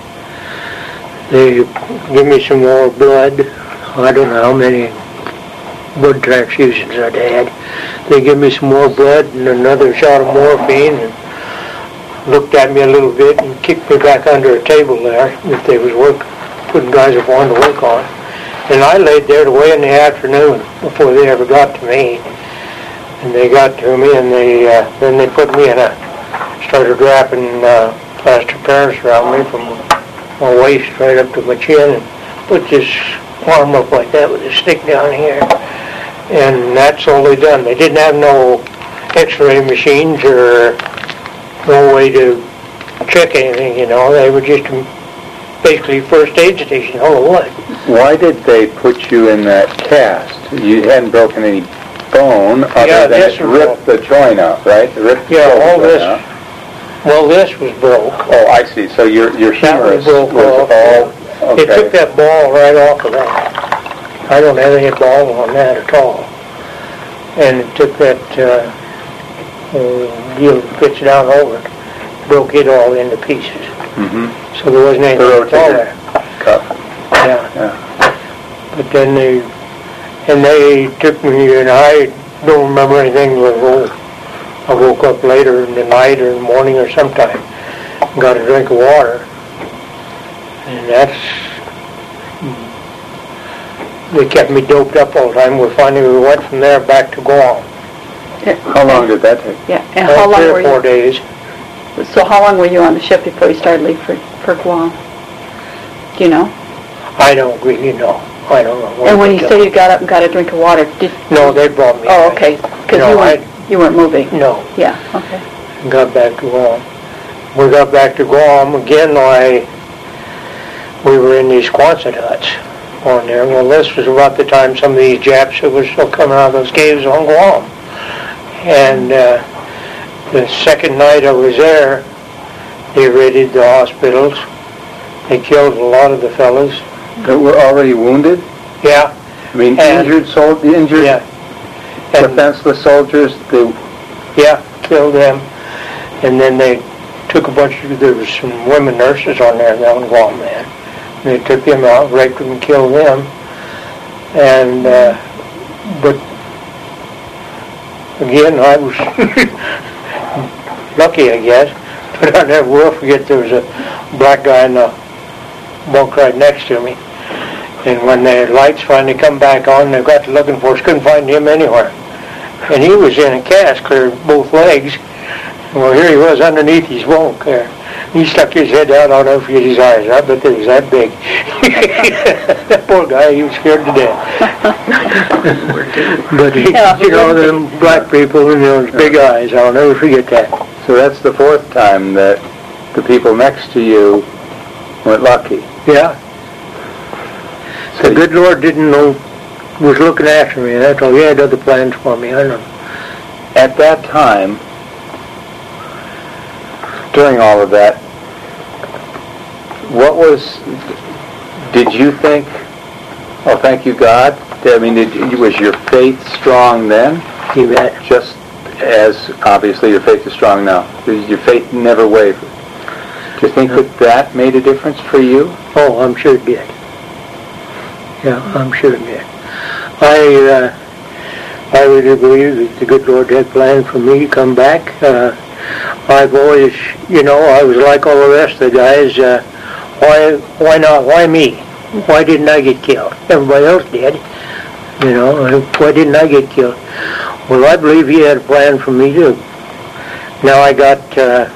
they give me some more blood. I don't know how many blood transfusions I'd had. They give me some more blood and another shot of morphine, and looked at me a little bit and kicked me back under a table there that they was work, putting guys up on to work on. And I laid there way in the afternoon before they ever got to me. And they got to me, and they uh, then they put me in a, started wrapping uh, plaster Paris around me from my waist right up to my chin, and put this arm up like that with a stick down here. And that's all they done. They didn't have no x-ray machines or no way to check anything, you know. They were just basically first aid station, all of what. Why did they put you in that cast? You hadn't broken any bone other Yeah, than this it was ripped the joint out, right? It ripped the Yeah, shoulder all joint this, out. well, this was broke. Oh, I see. So your your That humerus was broke was off. all They took okay. that ball right off of that. I don't have any ball on that at all. And it took that, uh, uh, deal that fits down over it, broke it all into pieces. Mm-hmm. So there wasn't anything The at all rotator there. cuff. Yeah. Yeah. But then they, and they took me, and I don't remember anything. Well, I woke up later in the night or in the morning or sometime, got a drink of water, and that's, they kept me doped up all the time. We finally we went from there back to Guam. How long did that take? Yeah, and how long Three were or four you, days. so how long were you on the ship before you started leaving for, for Guam? Do you know? I don't really know. I don't know. And when you say you got up and got a drink of water, did... No, they brought me. Oh, back. okay, because No, you I- weren't, you weren't moving. No. Yeah, okay. Got back to Guam. We got back to Guam again. I we were in these Quonset huts on there. Well, this was about the time some of these Japs that were still coming out of those caves on Guam. And uh, the second night I was there, they raided the hospitals. They killed a lot of the fellas. That were already wounded? Yeah, I mean, And- injured sol- injured yeah. And defenseless soldiers. They yeah, killed them. And then they took a bunch of, there was some women nurses on there that on Guam, man. And they took them out, raped them and killed them. And, uh, but, again, I was lucky, I guess. But I never will forget there was a black guy in the bunk right next to me. And when the lights finally come back on, they got to looking for us, couldn't find him anywhere. And he was in a cast, clear both legs. Well, here he was underneath his bunk there. He stuck his head out, I'll never forget his eyes. I bet they was that big. That poor guy, he was scared to death. But, he, Yeah, you know, them black people and those big eyes, I'll never forget that. So that's the fourth time that the people next to you went lucky. Yeah. So The good Lord didn't know, was looking after me, that's all. He had other plans for me, I know. at that time, during all of that, what was, did you think, oh, thank you, God? I mean, did, was your faith strong then? You bet. Just as, obviously, your faith is strong now. Your faith never wavered. Do you think that that made a difference for you? Oh, I'm sure it did. Yeah, I'm sure it did. I, uh, I really believe that the good Lord had planned for me to come back. Uh, I've always, you know, I was like all the rest of the guys. Uh, why, why not? Why me? Why didn't I get killed? Everybody else did. You know, why didn't I get killed? Well, I believe He had a plan for me too. Now I got uh,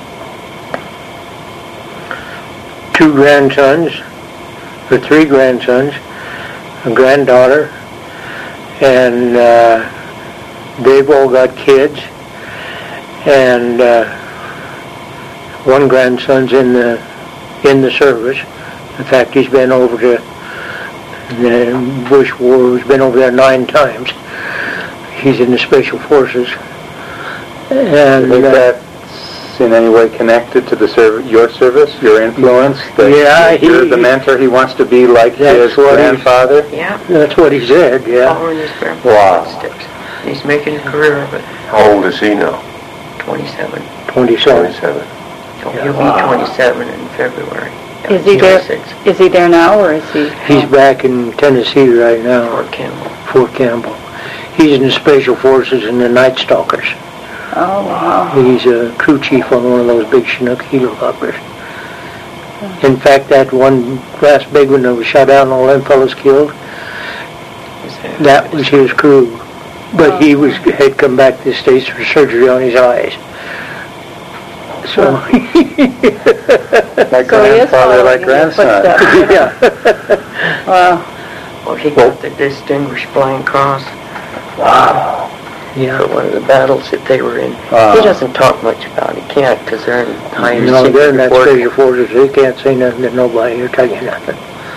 two grandsons, or three grandsons, a granddaughter, and uh, they've all got kids. And uh, one grandson's in the in the service. In fact, he's been over to the Bush War. He's been over there nine times. He's in the Special Forces. Do you And think uh, that's in any way connected to the serv- your service, your influence? That Yeah, he- you're the mentor. He wants to be like That's his what he- grandfather. Yeah, that's what he said. Yeah, following his Wow. grandpa's footsteps. He's making a career of it. How old is he now? twenty-seven. twenty-seven. twenty-seven. He'll be twenty-seven in February. Is he there, twenty-six. is he there now, or is he? He's back in Tennessee right now, Fort Campbell. Fort Campbell. He's in the Special Forces and the Night Stalkers. Oh, wow. He's a crew chief on one of those big Chinook helicopters. In fact, that one last big one that was shot out and all them fellas killed, that was his crew. But he was had come back to the States for surgery on his eyes. So, Like So he is grandfather, like following in your grandson. footsteps. yeah. Wow. Well, he got the Distinguished Flying Cross Wow. Yeah. for one of the battles that they were in. Wow. He doesn't talk much about it. He can't, because they're in higher No, they're in that secret special work. forces. They can't say nothing to nobody or tell you nothing.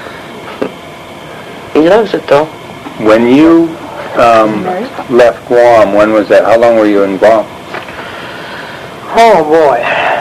He loves it, though. When you um, Married? left Guam, when was that? How long were you in Guam? Oh, boy.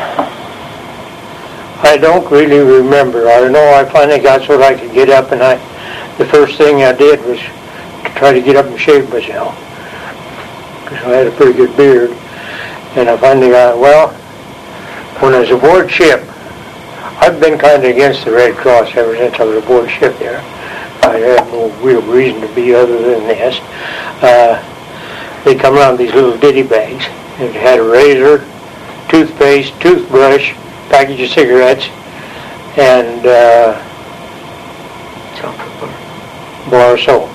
I don't really remember. I know I finally got so that I could get up, and I, the first thing I did was to try to get up and shave myself. Because I had a pretty good beard. And I finally got, well, when I was aboard ship, I've been kind of against the Red Cross ever since I was aboard ship there. I had no real reason to be other than this. Uh, they come around these little ditty bags. It had a razor, toothpaste, toothbrush, package of cigarettes, and uh, Chocolate bar. bar of soap.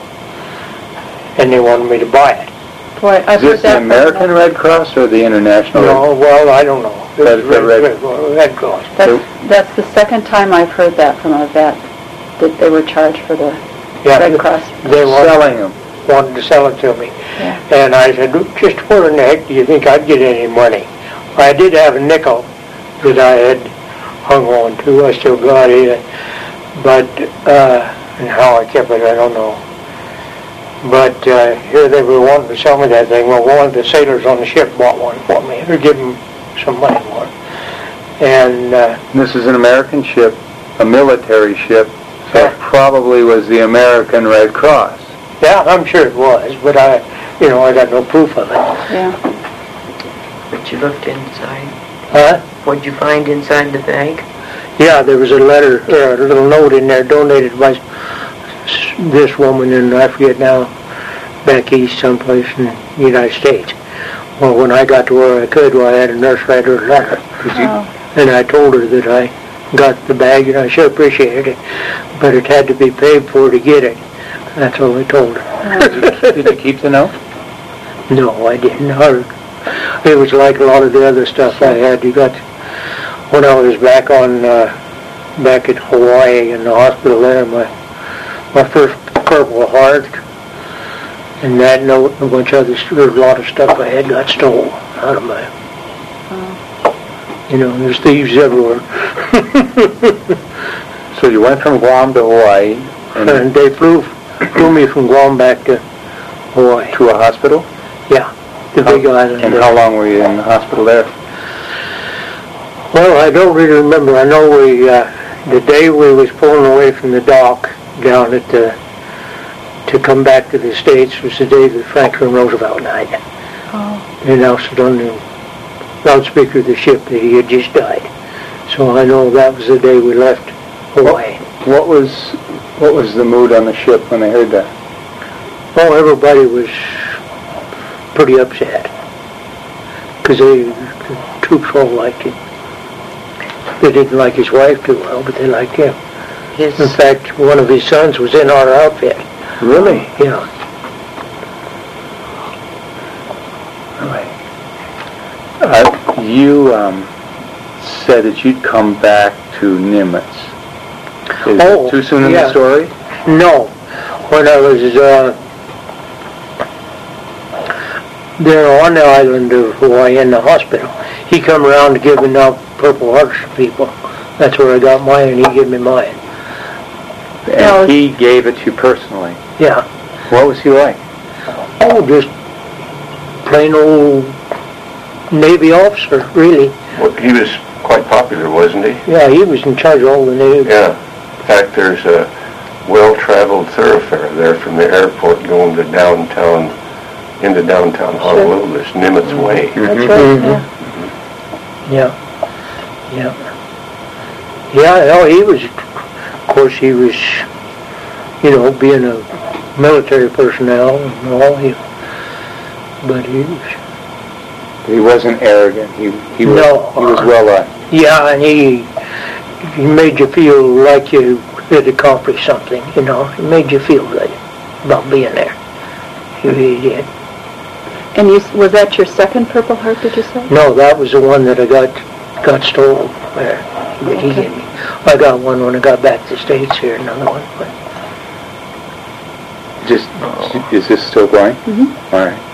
And they wanted me to buy it. Boy, I've Is this heard that the from American Red Cross or the International Red No, well, I don't know. It Red- was Red, Red- Red, Red Cross. That's, that's the second time I've heard that from a vet, that they were charged for the Yeah, Red Cross. they wanted, selling them? wanted to sell it to me. Yeah. And I said, just where in the heck do you think I'd get any money? I did have a nickel that I had hung on to. I still got it. But, uh, and how I kept it, I don't know. But uh, here they were wanting to sell me that thing. Well, one of the sailors on the ship bought one for me, or give them some money for it. And uh, This is an American ship, a military ship, so it probably was the American Red Cross. yeah, I'm sure it was, but I, you know, I got no proof of it. Yeah. But you looked inside. Huh? What'd you find inside the bag? Yeah, there was a letter, or a little note in there donated by s- this woman, and I forget now, back east someplace in the United States. Well, when I got to where I could, well, I had a nurse write her a letter. Oh. And I told her that I got the bag, and I sure appreciated it, but it had to be paid for to get it. That's all I told her. Did you keep the note? No, I didn't. I- It was like a lot of the other stuff I had. You got, when I was back on, uh, back at Hawaii in the hospital there, my, my first Purple Heart, and that note, and a bunch of other, there's a lot of stuff I had got stolen out of my, you know, there's thieves everywhere. So you went from Guam to Hawaii and And they flew, flew me from Guam back to Hawaii. to a hospital? Yeah, the big island. And there. how long were you in the hospital there? Well, I don't really remember. I know we, uh, the day we was pulling away from the dock down at the, to come back to the States was the day that Franklin Roosevelt died. Oh. They announced it on the loudspeaker of the ship that he had just died. So I know that was the day we left Hawaii. What was what was the mood on the ship when they heard that? Oh, everybody was pretty upset. Because they, the troops all liked him. They didn't like his wife too well, but they liked him. His, In fact, one of his sons was in our outfit. Really? Yeah. Uh, you um, said that you'd come back to Nimitz. Is Oh, it too soon in yeah. the story? No. When I was uh, there on the island of Hawaii in the hospital, he come around giving out Purple Hearts to people. That's where I got mine, and he gave me mine. Now, And he gave it to you personally. Yeah. What was he like? Oh, just plain old Navy officer, really. Well, he was quite popular, wasn't he? Yeah, he was in charge of all the Navy. Yeah. In fact, there's a well-traveled thoroughfare there from the airport going to downtown, into downtown Honolulu, this Nimitz Way. That's Mhm. right, Mhm. yeah. Yeah. Yeah. Yeah, no, he was, of course, he was, you know, being a military personnel and all, he, but he was, He wasn't arrogant. He he was No. he was well liked. yeah, and he, he made you feel like you had accomplished something, you know, it made you feel good about being there. He really did. And you, was that your second Purple Heart, did you say? No, that was the one that I got got stolen there. He gave me. I got one when I got back to the States here, another one. But Just, is this still going? Mm-hmm. All right.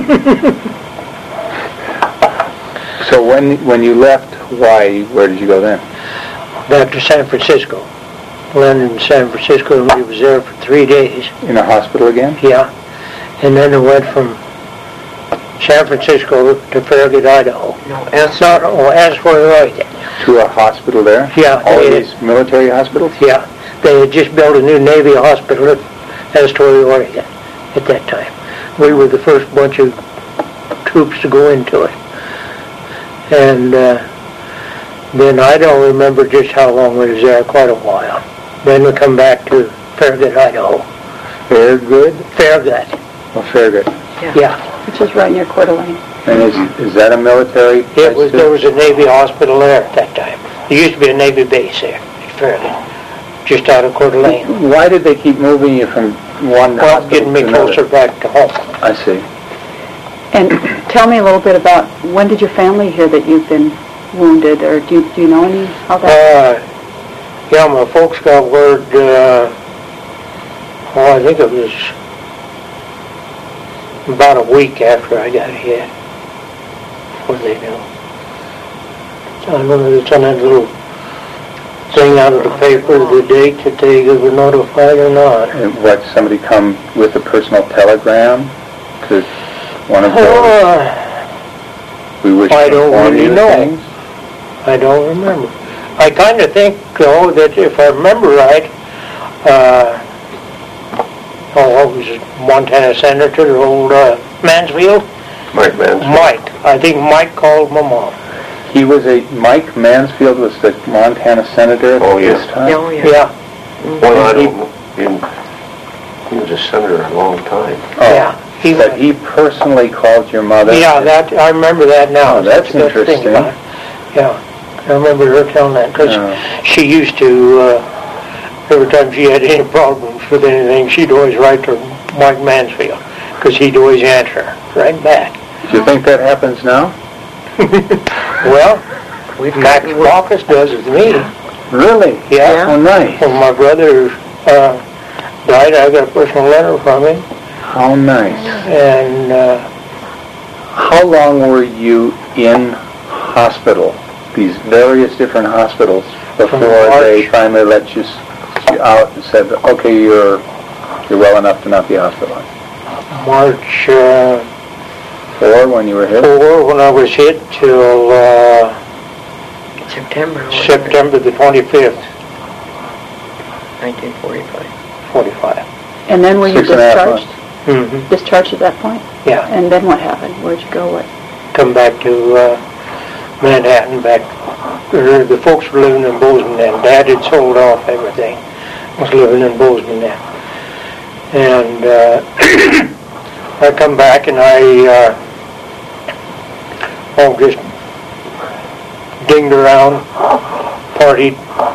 So when when you left Hawaii, where did you go then? back to San Francisco. Landed in San Francisco, and we was there for three days. In a hospital again? Yeah. And then it went from San Francisco to Farragut, Idaho. No, It's not, oh, Asbury, Oregon. To a hospital there? Yeah. All of they- these military hospitals? Yeah. They had just built a new Navy hospital at Astoria, Oregon at that time. We were the first bunch of troops to go into it. And uh, then I don't remember just how long we was there, quite a while. Then we come back to Farragut, Idaho. Farragut? Farragut, Oh, Farragut. yeah. Which is right near Coeur d'Alene. And is, is that a military It place was, too? there was a Navy hospital there at that time. There used to be a Navy base there at Farragut, just out of Coeur d'Alene. Why did they keep moving you from one Well, hospital getting me to another? closer back to home. I see. And tell me a little bit about, when did your family hear that you've been wounded, or do you, do you know any how that? Uh, yeah, my folks got word, uh, oh, I think it was about a week after I got hit. What did they do? I don't know, it's on that little thing out of the paper, the date that they were notified or not. And what, somebody come with a personal telegram to one of those? Oh, We wish I to don't inform really you of know. things? I don't remember. I kind of think, though, that if I remember right, uh, oh, what was it, Montana Senator, old uh, Mansfield? Mike Mansfield. Mike. I think Mike called my mom. He was a, Mike Mansfield was the Montana senator at Oh, this yeah. time? Oh, yeah. Yeah, Well, I And he- don't know. He- He was a senator a long time. Oh, yeah. He But was, he personally called your mother? yeah, that, I remember that now. Oh, that's the thing interesting. about it. Yeah, I remember her telling that, because Oh. she used to, uh, every time she had any problems with anything, she'd always write to Mike Mansfield, because he'd always answer right back. Do you think that happens now? Well, We've Max got, Baucus does with me. Really? Yeah. Oh, nice. When my brother uh, died, I got a personal letter from him, How nice. and uh, How long were you in hospital, these various different hospitals, before they March. finally let you s- you out and said, okay, you're you're well enough to not be hospitalized? March uh, Or when you were hit? four, when I was hit, till uh, September, wasn't it? September the twenty-fifth, nineteen forty-five. forty-five. And then were you Six and a half discharged? Mm-hmm. Discharged at that point? Yeah, And then what happened? Where'd you go? What? come back to uh, Manhattan, back, er, the folks were living in Bozeman then. Dad had sold off everything, was living in Bozeman then. And uh, I come back and I, uh, oh, just dinged around, partied.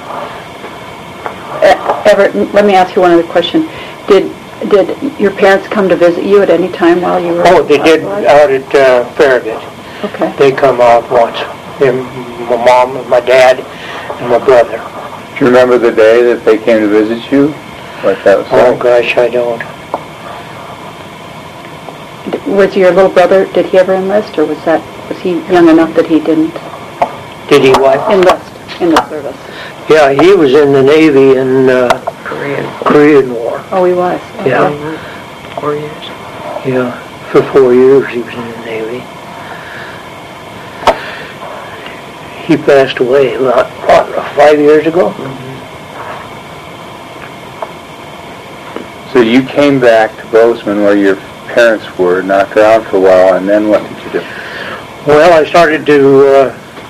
Uh, Everett, let me ask you one other question. Did did your parents come to visit you at any time while you were? Oh, they did hospitalized? out at uh, Farragut. Okay. They come out once. Them, my mom and my dad and my brother. Do you remember the day that they came to visit you? What that was Oh like? gosh, I don't. D- Was your little brother, did he ever enlist, or was that, was he young enough that he didn't Did he what? enlist in the service? Yeah, he was in the Navy in uh, Korean. Korean War. Oh, he was? Okay. Yeah. Mhm. Four years. Yeah, for four years he was in the Navy. He passed away about, what, five years ago? So you came back to Bozeman where your parents were, knocked around for a while, and then what did you do? Well, I started to, uh,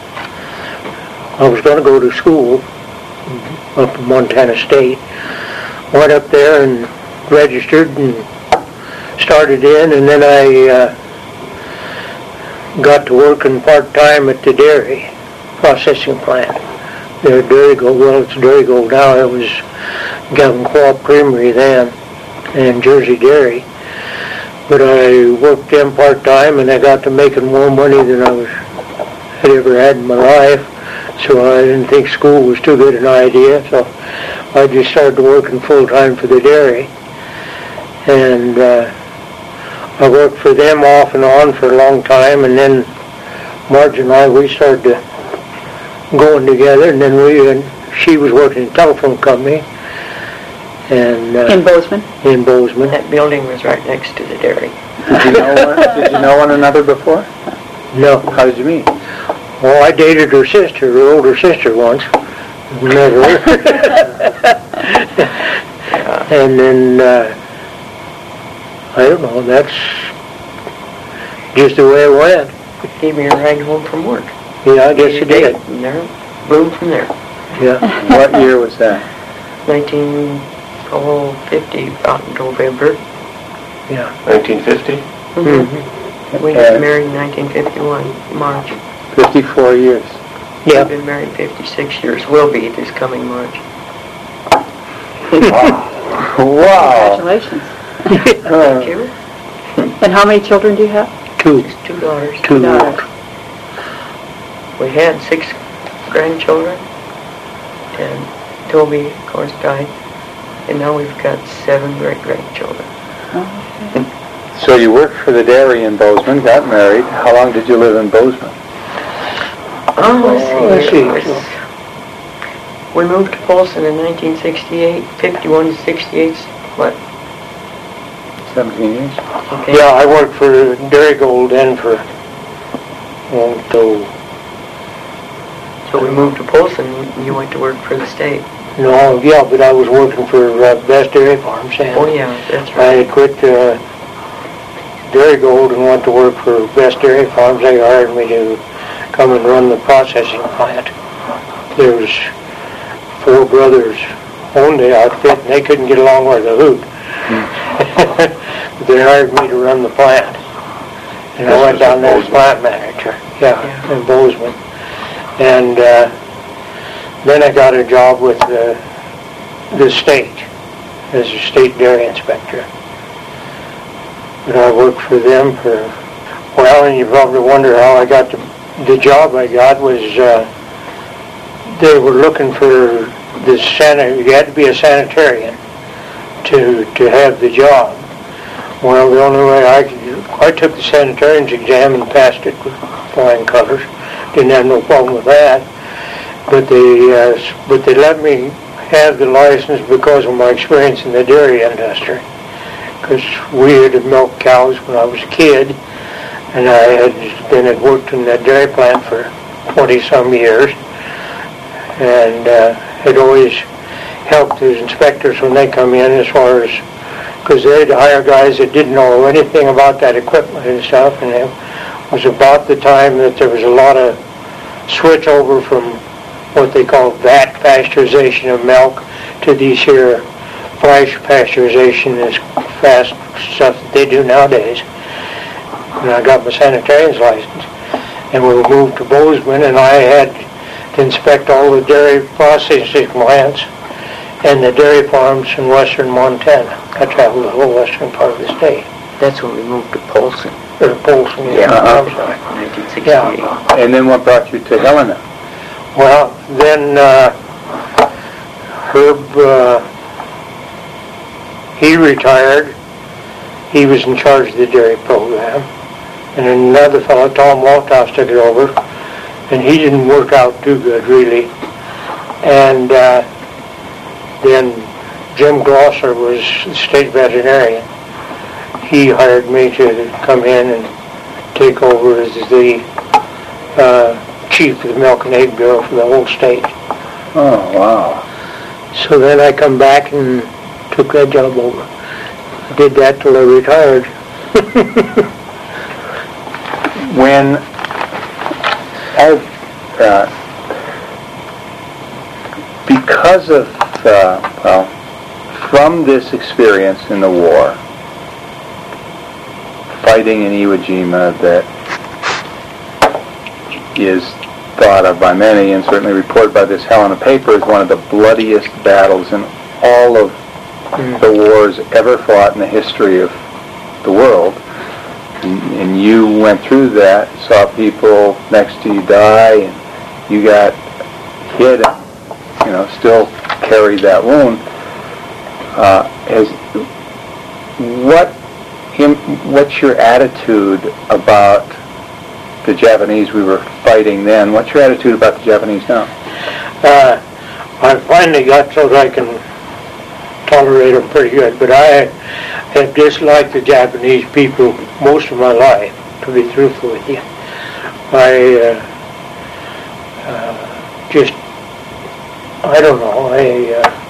I was going to go to school up in Montana State. Went up there and registered and started in, and then I uh, got to working part-time at the dairy processing plant. There at Dairy Gold, well, it's Dairy Gold now. It was Galvin Creamery then, and Jersey Dairy. But I worked them part-time, and I got to making more money than I was had ever had in my life, so I didn't think school was too good an idea, so I just started working full-time for the dairy. And uh, I worked for them off and on for a long time, and then Marge and I, we started to going together, and then we, and she was working in a telephone company, and uh, In Bozeman? in Bozeman. That building was right next to the dairy. Did you know one, did you know one another before? No. How did you meet? Well, I dated her sister, her older sister once. Never. And then, uh, I don't know, that's just the way it went. Gave me a ride home from work. Yeah, I guess it did. And there, boom from there. Yeah. What year was that? Nineteen, oh, fifty, about in November. Yeah. nineteen fifty? Mhm. We got married in nineteen fifty-one, March. Fifty-four years. We've Yeah. been married fifty-six years, will be this coming March. Wow. Congratulations. Thank you. And how many children do you have? Two. Just two daughters. Two. daughters. We had six grandchildren, and Toby, of course, died. And now we've got seven great-grandchildren. So you worked for the dairy in Bozeman, got married. How long did you live in Bozeman? Oh, let's see. let's see. It was- We moved to Polson in nineteen sixty-eight, fifty-one to sixty-eight, what? Seventeen years. Okay. Yeah, I worked for Dairy Gold then for, well, till, So we moved to Polson, and you went to work for the state. no, yeah, but I was working for uh, Best Dairy Farms, and Oh, yeah, that's I right. had quit uh, Dairy Gold and went to work for Best Dairy Farms. They hired me to come and run the processing plant. There was four brothers owned the outfit, and they couldn't get along with the hoot. They hired me to run the plant. And I This went was down in there as Bozeman? plant manager, yeah, Yeah. in Bozeman. And uh, then I got a job with the, the state, as a state dairy inspector. And I worked for them for, well, and you probably wonder how I got the, the job I got was, uh, they were looking for the sanit, you had to be a sanitarian to, to have the job. Well, the only way I could, I took the sanitarian's exam and passed it with flying colors. Didn't have no problem with that. But they, uh, but they let me have the license because of my experience in the dairy industry. Because we had to milk cows when I was a kid, and I had then had worked in that dairy plant for twenty-some years, and uh, had always helped the inspectors when they come in as far as, because they had to hire guys that didn't know anything about that equipment and stuff, and it was about the time that there was a lot of switch over from what they call V A T pasteurization of milk to these here flash pasteurization, this fast stuff that they do nowadays. And I got my sanitarian's license, and we moved to Bozeman, and I had to inspect all the dairy processing plants and the dairy farms in western Montana. I traveled the whole western part of the state. That's when we moved to Polson, Or Polson, yeah, Yeah. I'm sorry. nineteen sixty-eight. And then what brought you to Helena? Well, then uh, Herb, uh, he retired. He was in charge of the dairy program. And another fellow, Tom Walthouse, took it over. And he didn't work out too good, really. And uh, then Jim Glosser was the state veterinarian. He hired me to come in and take over as the uh, chief of the Milk and Egg Bureau for the whole state. Oh, wow. So then I come back and took that job over. Did that till I retired. When I, uh, because of, uh, well, from this experience in the war, fighting in Iwo Jima, that is thought of by many and certainly reported by this Helena paper as one of the bloodiest battles in all of the wars ever fought in the history of the world. In, in and you went through that, saw people next to you die, and you got hit, and, you know, still carried that wound. Uh, has, what, what's your attitude about the Japanese we were fighting then? What's your attitude about the Japanese now? Uh, I finally got so that I can tolerate them pretty good, but I have disliked the Japanese people most of my life, to be truthful with you. I uh, uh, just, I don't know, I,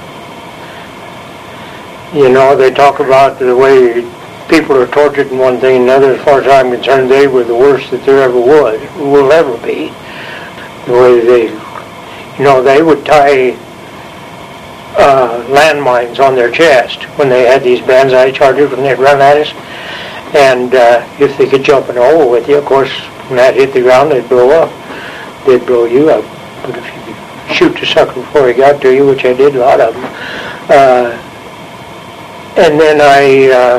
uh, you know, they talk about the way people are tortured and one thing and another. As far as I'm concerned, they were the worst that there ever was, will ever be. The way they, you know, they would tie uh, landmines on their chest when they had these banzai charges when they'd run at us. And uh, if they could jump in a hole with you, of course, when that hit the ground, they'd blow up. They'd blow you up. But if you could shoot the sucker before he got to you, which I did a lot of them. Uh, and then I... Uh,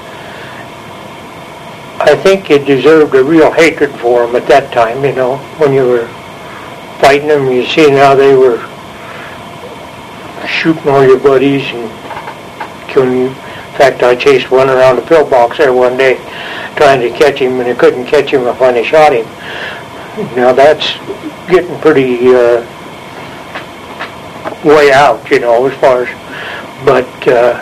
I think you deserved a real hatred for them at that time, you know, when you were fighting them. You see how they were shooting all your buddies and killing you. In fact, I chased one around the pillbox there one day trying to catch him, and I couldn't catch him. I finally shot him. Now that's getting pretty uh, way out, you know, as far as, but uh,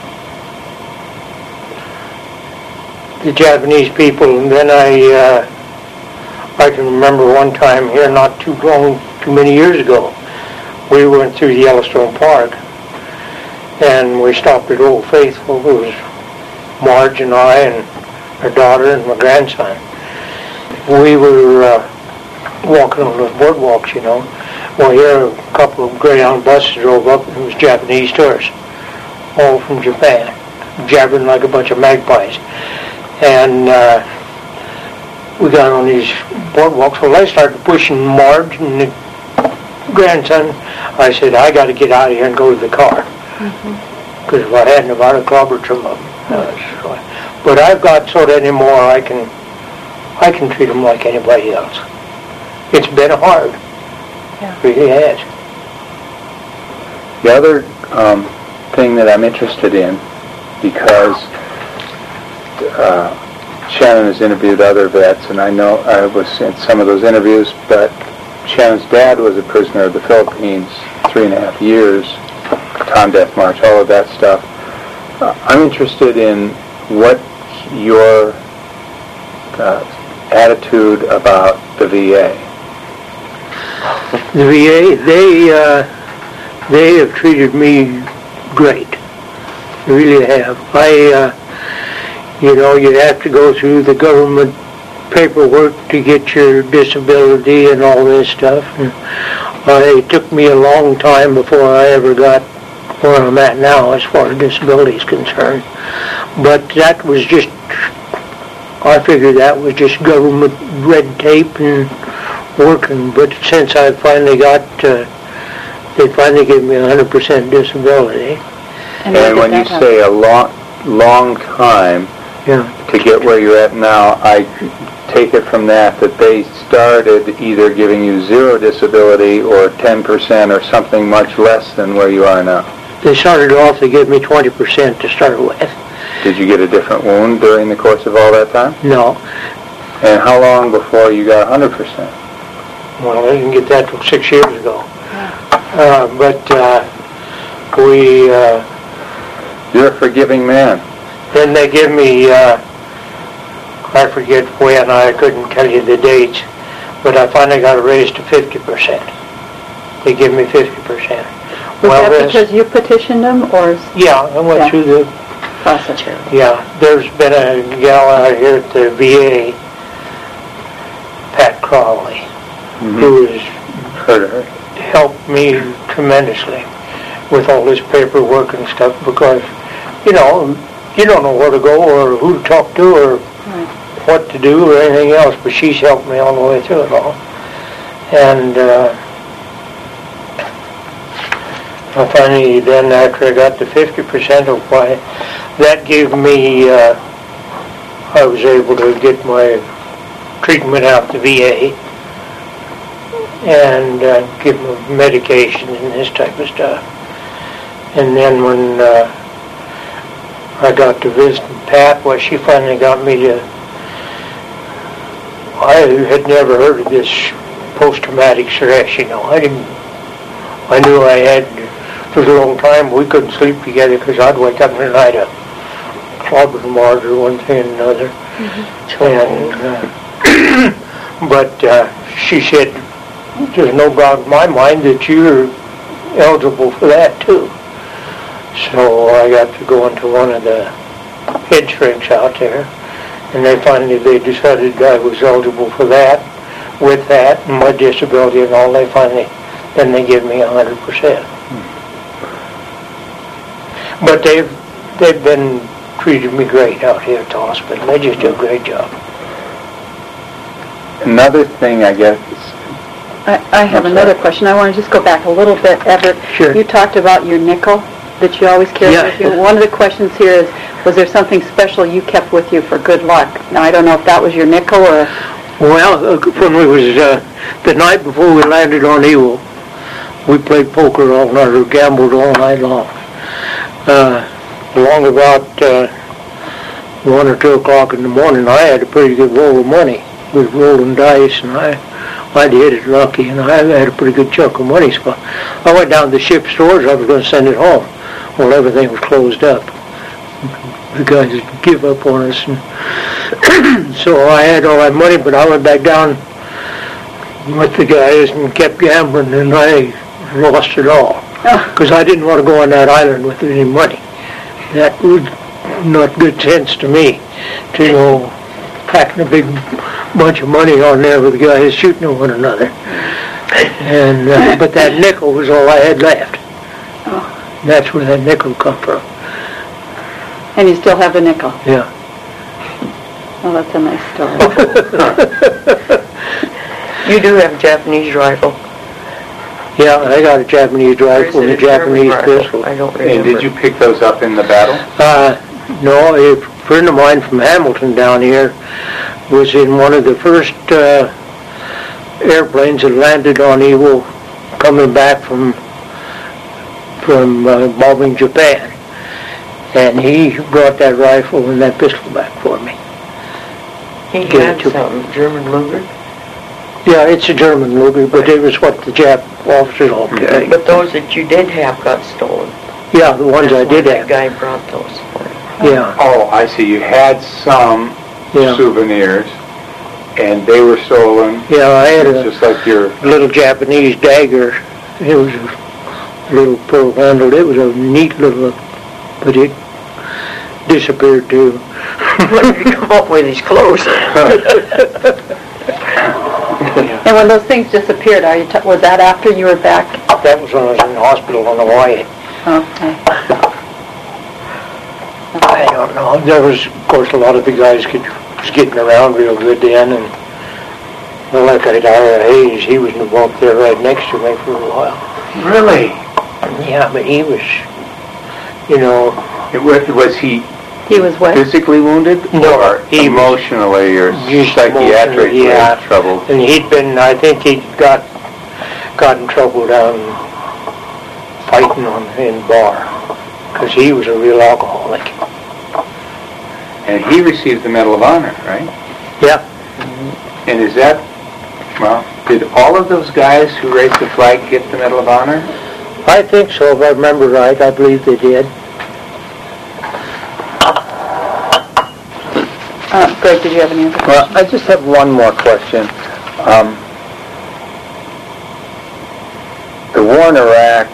the Japanese people. And then I uh, I can remember one time here not too long, too many years ago, we went through Yellowstone Park and we stopped at Old Faithful. It was Marge and I and her daughter and my grandson. We were uh, walking on those boardwalks, you know. Well, here a couple of Greyhound buses drove up, and it was Japanese tourists, all from Japan, jabbering like a bunch of magpies. And uh, we got on these boardwalks. Well, I started pushing Marge and the grandson. I said, I got to get out of here and go to the car. Because mm-hmm. if I hadn't, I'd have clobbered some of them. Uh, so, but I've got so that anymore I can, I can treat them like anybody else. It's been hard. Yeah. It really has. The other um, thing that I'm interested in, because uh, Shannon has interviewed other vets, and I know I was in some of those interviews, but Shannon's dad was a prisoner of the Philippines three and a half years, Tom Death March, all of that stuff. Uh, I'm interested in what your uh, attitude about the V A. The V A, they uh, they have treated me great. They really have. I, uh, you know, you have to go through the government paperwork to get your disability and all this stuff. And, uh, it took me a long time before I ever got where I'm at now as far as disability is concerned. But that was just, I figured that was just government red tape and working. But since I finally got, uh, they finally gave me a one hundred percent disability. And, and when you happen? say a long, long time yeah. to get where you're at now, I take it from that that they started either giving you zero disability or ten percent or something much less than where you are now. They started off, they gave me twenty percent to start with. Did you get a different wound during the course of all that time? No. And how long before you got one hundred percent? Well, I didn't get that till six years ago. Uh, but uh, we... Uh, You're a forgiving man. Then they give me, uh, I forget when, I couldn't tell you the dates, but I finally got a raise to fifty percent. They give me fifty percent. Was well, that because you petitioned them, or? Yeah, I went yeah. through the process. Yeah, there's been a gal out here at the V A, Pat Crowley, mm-hmm. who has heard of her. Helped me tremendously with all this paperwork and stuff, because, you know, you don't know where to go or who to talk to or right. what to do or anything else, but she's helped me all the way through it all. And uh, I finally, then after I got the fifty percent of why, that gave me, uh, I was able to get my treatment out the V A and uh, give them medications and this type of stuff. And then when uh, I got to visit Pat, well, she finally got me to, I had never heard of this post-traumatic stress, you know. I didn't, I knew I had, for a long time, we couldn't sleep together because I'd wake up in the night of clobber martyr or one thing and another. Mm-hmm. And, uh, but uh, she said, there's no doubt in my mind that you're eligible for that too. So I got to go into one of the head shrinks out there, and they finally, they decided I was eligible for that, with that, and my disability and all, they finally, then they give me a hundred percent. But they've, they've been treated me great out here at the hospital. They just do a great job. Another thing, I guess, I, I have another question. I want to just go back a little bit, Everett. Sure. You talked about your nickel that you always carry Yeah. with you. One of the questions here is, was there something special you kept with you for good luck? Now, I don't know if that was your nickel or... Well, uh, when we was, uh, the night before we landed on Ewell, we played poker all night, or gambled all night long. Uh, along about uh, one or two o'clock in the morning, I had a pretty good roll of money. We was rolling dice, and I, I'd hit it lucky, and I had a pretty good chunk of money. So I went down to the ship stores. I was going to send it home. Well, everything was closed up. The guys give up on us, and so I had all that money, but I went back down with the guys and kept gambling, and I lost it all because I didn't want to go on that island with any money. That was not good sense to me, to you know, packing a big bunch of money on there with the guys shooting at one another. And uh, but that nickel was all I had left. And that's where that nickel come from. And you still have the nickel? Yeah. Well, that's a nice story. You do have a Japanese rifle. Yeah, I got a Japanese rifle and a Japanese pistol. I don't remember. and did you pick those up in the battle? Uh, no, a friend of mine from Hamilton down here was in one of the first uh, airplanes that landed on Ewell, coming back from from uh, bombing Japan, and he brought that rifle and that pistol back for me. He Give had it to me. something, German Luger. Yeah, it's a German Luger, but it was what the Jap officers all carried. But those that you did have got stolen. Yeah, the ones I That's why did that have. guy brought those for you. Yeah, Oh, I see. You had some yeah, souvenirs, and they were stolen. yeah. I had It's a just like your... little Japanese dagger. It was a little pearl handled. It was a neat little, but it disappeared too. When did he come up with his clothes? And when those things disappeared, are you t- was that after you were back? That was when I was in the hospital on Hawaii. Okay. I don't know. There was, of course, a lot of the guys could, was getting around real good then, and well, like that Ira Hayes, he was in the bunk there right next to me for a while. Really? Yeah, but he was, you know, It was, was he He was what? physically wounded? No, Or he was emotionally or just psychiatrically emotionally, yeah. troubled? and he'd been, I think he got got in trouble down fighting on in bar, because he was a real alcoholic. And he received the Medal of Honor, right? Yeah. And is that, well, did all of those guys who raised the flag get the Medal of Honor? I think so, if I remember right. I believe they did. Uh, Greg, did you have any other? Well, I just have one more question. Um, the war in Iraq,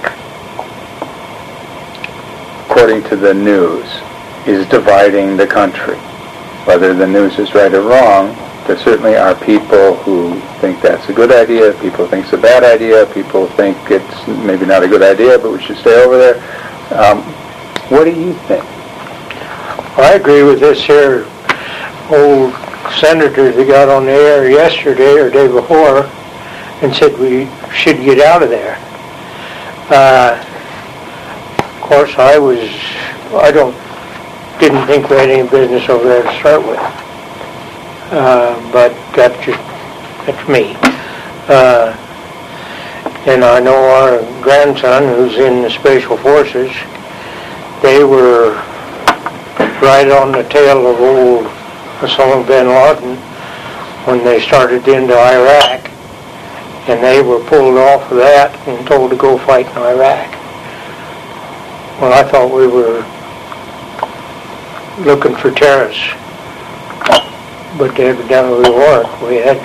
according to the news, is dividing the country. Whether the news is right or wrong, there certainly are people who think that's a good idea, people think it's a bad idea, people think it's maybe not a good idea, but we should stay over there. Um, what do you think? I agree with this here old senator that got on the air yesterday or day before and said we should get out of there. Uh, of course, I was, I don't, didn't think we had any business over there to start with. uh, but that's just, that's me. Uh, and I know our grandson, who's in the Special Forces, they were right on the tail of old Osama bin Laden when they started into Iraq, and they were pulled off of that and told to go fight in Iraq. Well, I thought we were looking for terrorists, but evidently we weren't. We had,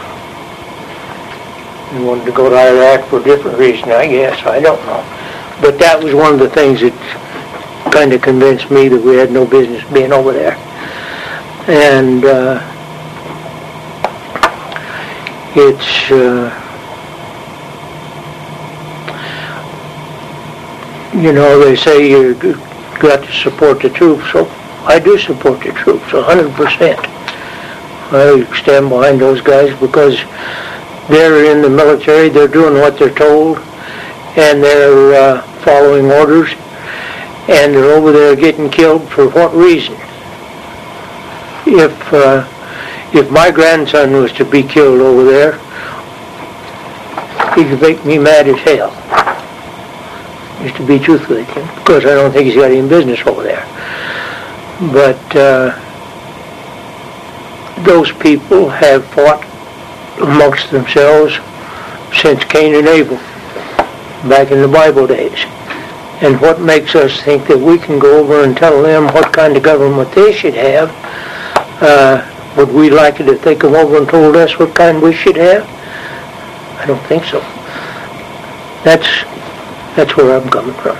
we wanted to go to Iraq for a different reason, I guess. I don't know. But that was one of the things that kind of convinced me that we had no business being over there. And uh, it's uh, you know, they say you got to support the troops, so I do support the troops one hundred percent. I stand behind those guys because they're in the military, they're doing what they're told, and they're uh, following orders, and they're over there getting killed for what reason? If uh, if my grandson was to be killed over there, he could make me mad as hell. Just to be truthful with you, because I don't think he's got any business over there. But uh, those people have fought amongst themselves since Cain and Abel, back in the Bible days. And what makes us think that we can go over and tell them what kind of government they should have? Uh, would we like it if they come over and told us what kind we should have? I don't think so. That's that's where I'm coming from.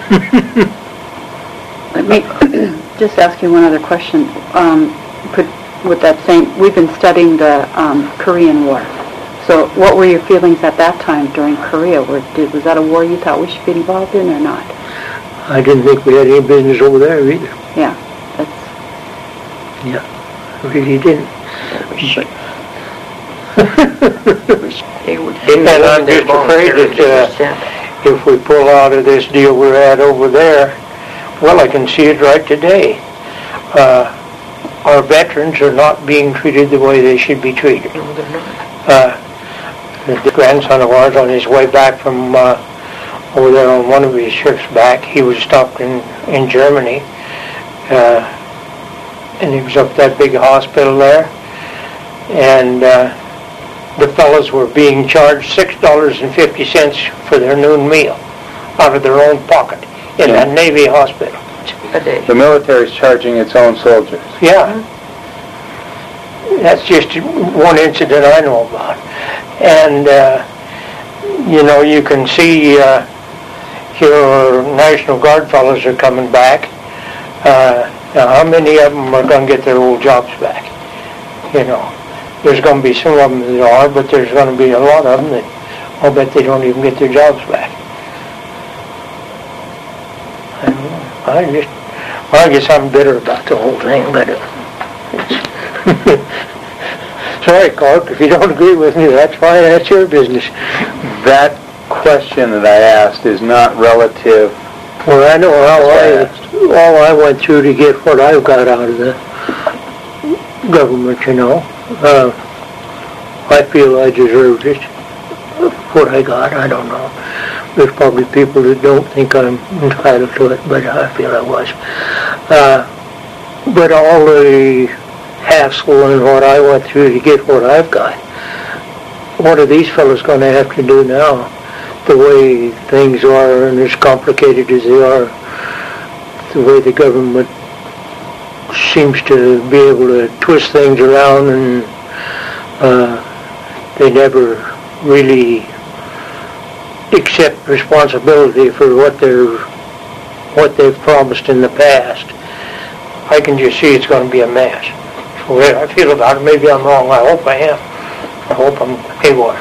Let me just ask you one other question. Um, could, with that same, we've been studying the um, Korean War. So what were your feelings at that time during Korea? Were, did, was that a war you thought we should be involved in or not? I didn't think we had any business over there either. Yeah, that's... Yeah, I really didn't. They would, And I'm just afraid that uh, if we pull out of this deal we're at over there, well, I can see it right today. Uh, our veterans are not being treated the way they should be treated. no, they're not. Uh, the grandson of ours, on his way back from uh, over there on one of his trips back, he was stopped in, in Germany, uh, and he was up at that big hospital there, and uh, the fellows were being charged six dollars and fifty cents for their noon meal out of their own pocket in Yeah. a Navy hospital. A day. The military's charging its own soldiers. Yeah. That's just one incident I know about. And, uh, you know, you can see uh, here our National Guard fellows are coming back. Uh, now, how many of them are going to get their old jobs back? You know, there's going to be some of them that are, but there's going to be a lot of them that I'll bet they don't even get their jobs back. I don't know. I just, well, I guess I'm bitter about the whole thing, but it's sorry, Clark, if you don't agree with me, that's fine, that's your business. That question that I asked is not relative. Well, I know how I, all I went through to get what I've got out of the government, you know. Uh, I feel I deserved it, what I got, I don't know. There's probably people that don't think I'm entitled to it, but I feel I was. Uh, but all the hassle and what I went through to get what I've got, what are these fellows going to have to do now? The way things are, and as complicated as they are, the way the government seems to be able to twist things around, and uh, they never really accept responsibility for what they're what they've promised in the past. I can just see it's going to be a mess. So the way I feel about it, maybe I'm wrong. I hope I am. I hope I'm haywire.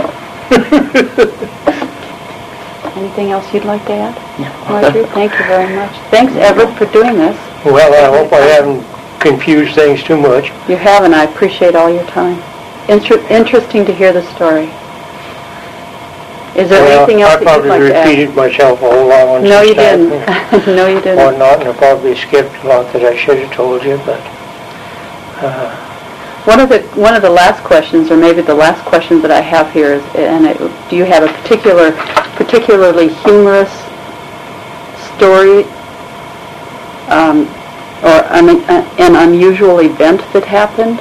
Anything else you'd like to add? Marjorie, thank you very much. Thanks, Everett, for doing this. Well, I hope I haven't confused things too much. You have, and I appreciate all your time. Inter- interesting to hear the story. Is there Well, anything else I that you'd probably like to add? repeated myself a whole lot on No, some you stuff didn't. and No, you didn't. whatnot, and I probably skipped a lot that I should have told you, but uh, One of the one of the last questions, or maybe the last question that I have here is, and it, do you have a particular, particularly humorous story, um, or an, an unusual event that happened?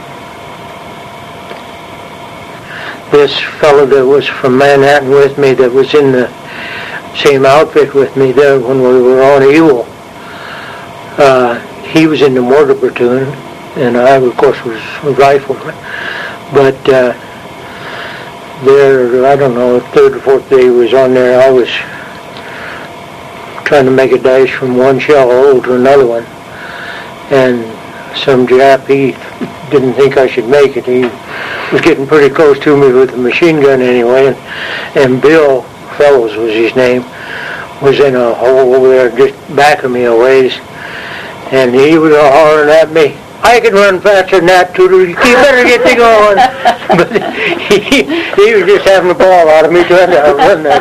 This fellow that was from Manhattan with me, that was in the same outfit with me there when we were on Ewell, uh, he was in the mortar platoon, and I, of course, was a rifleman. But uh, there, I don't know, third or fourth day he was on there, I was trying to make a dash from one shell hole to another one. And some Jap, he didn't think I should make it. He was getting pretty close to me with a machine gun anyway. And, and Bill Fellows was his name, was in a hole over there just back of me a ways. And he was hollering at me, "I can run faster than that, Tudor. You better get me going." But he, he was just having a ball out of me trying to outrun that.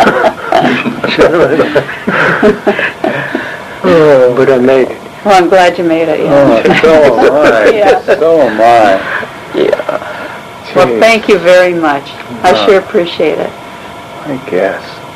Oh, but I made it. Well, I'm glad you made it, yeah. Oh, so am I. Yeah. So am I. Yeah. Well, thank you very much. I sure appreciate it. I guess.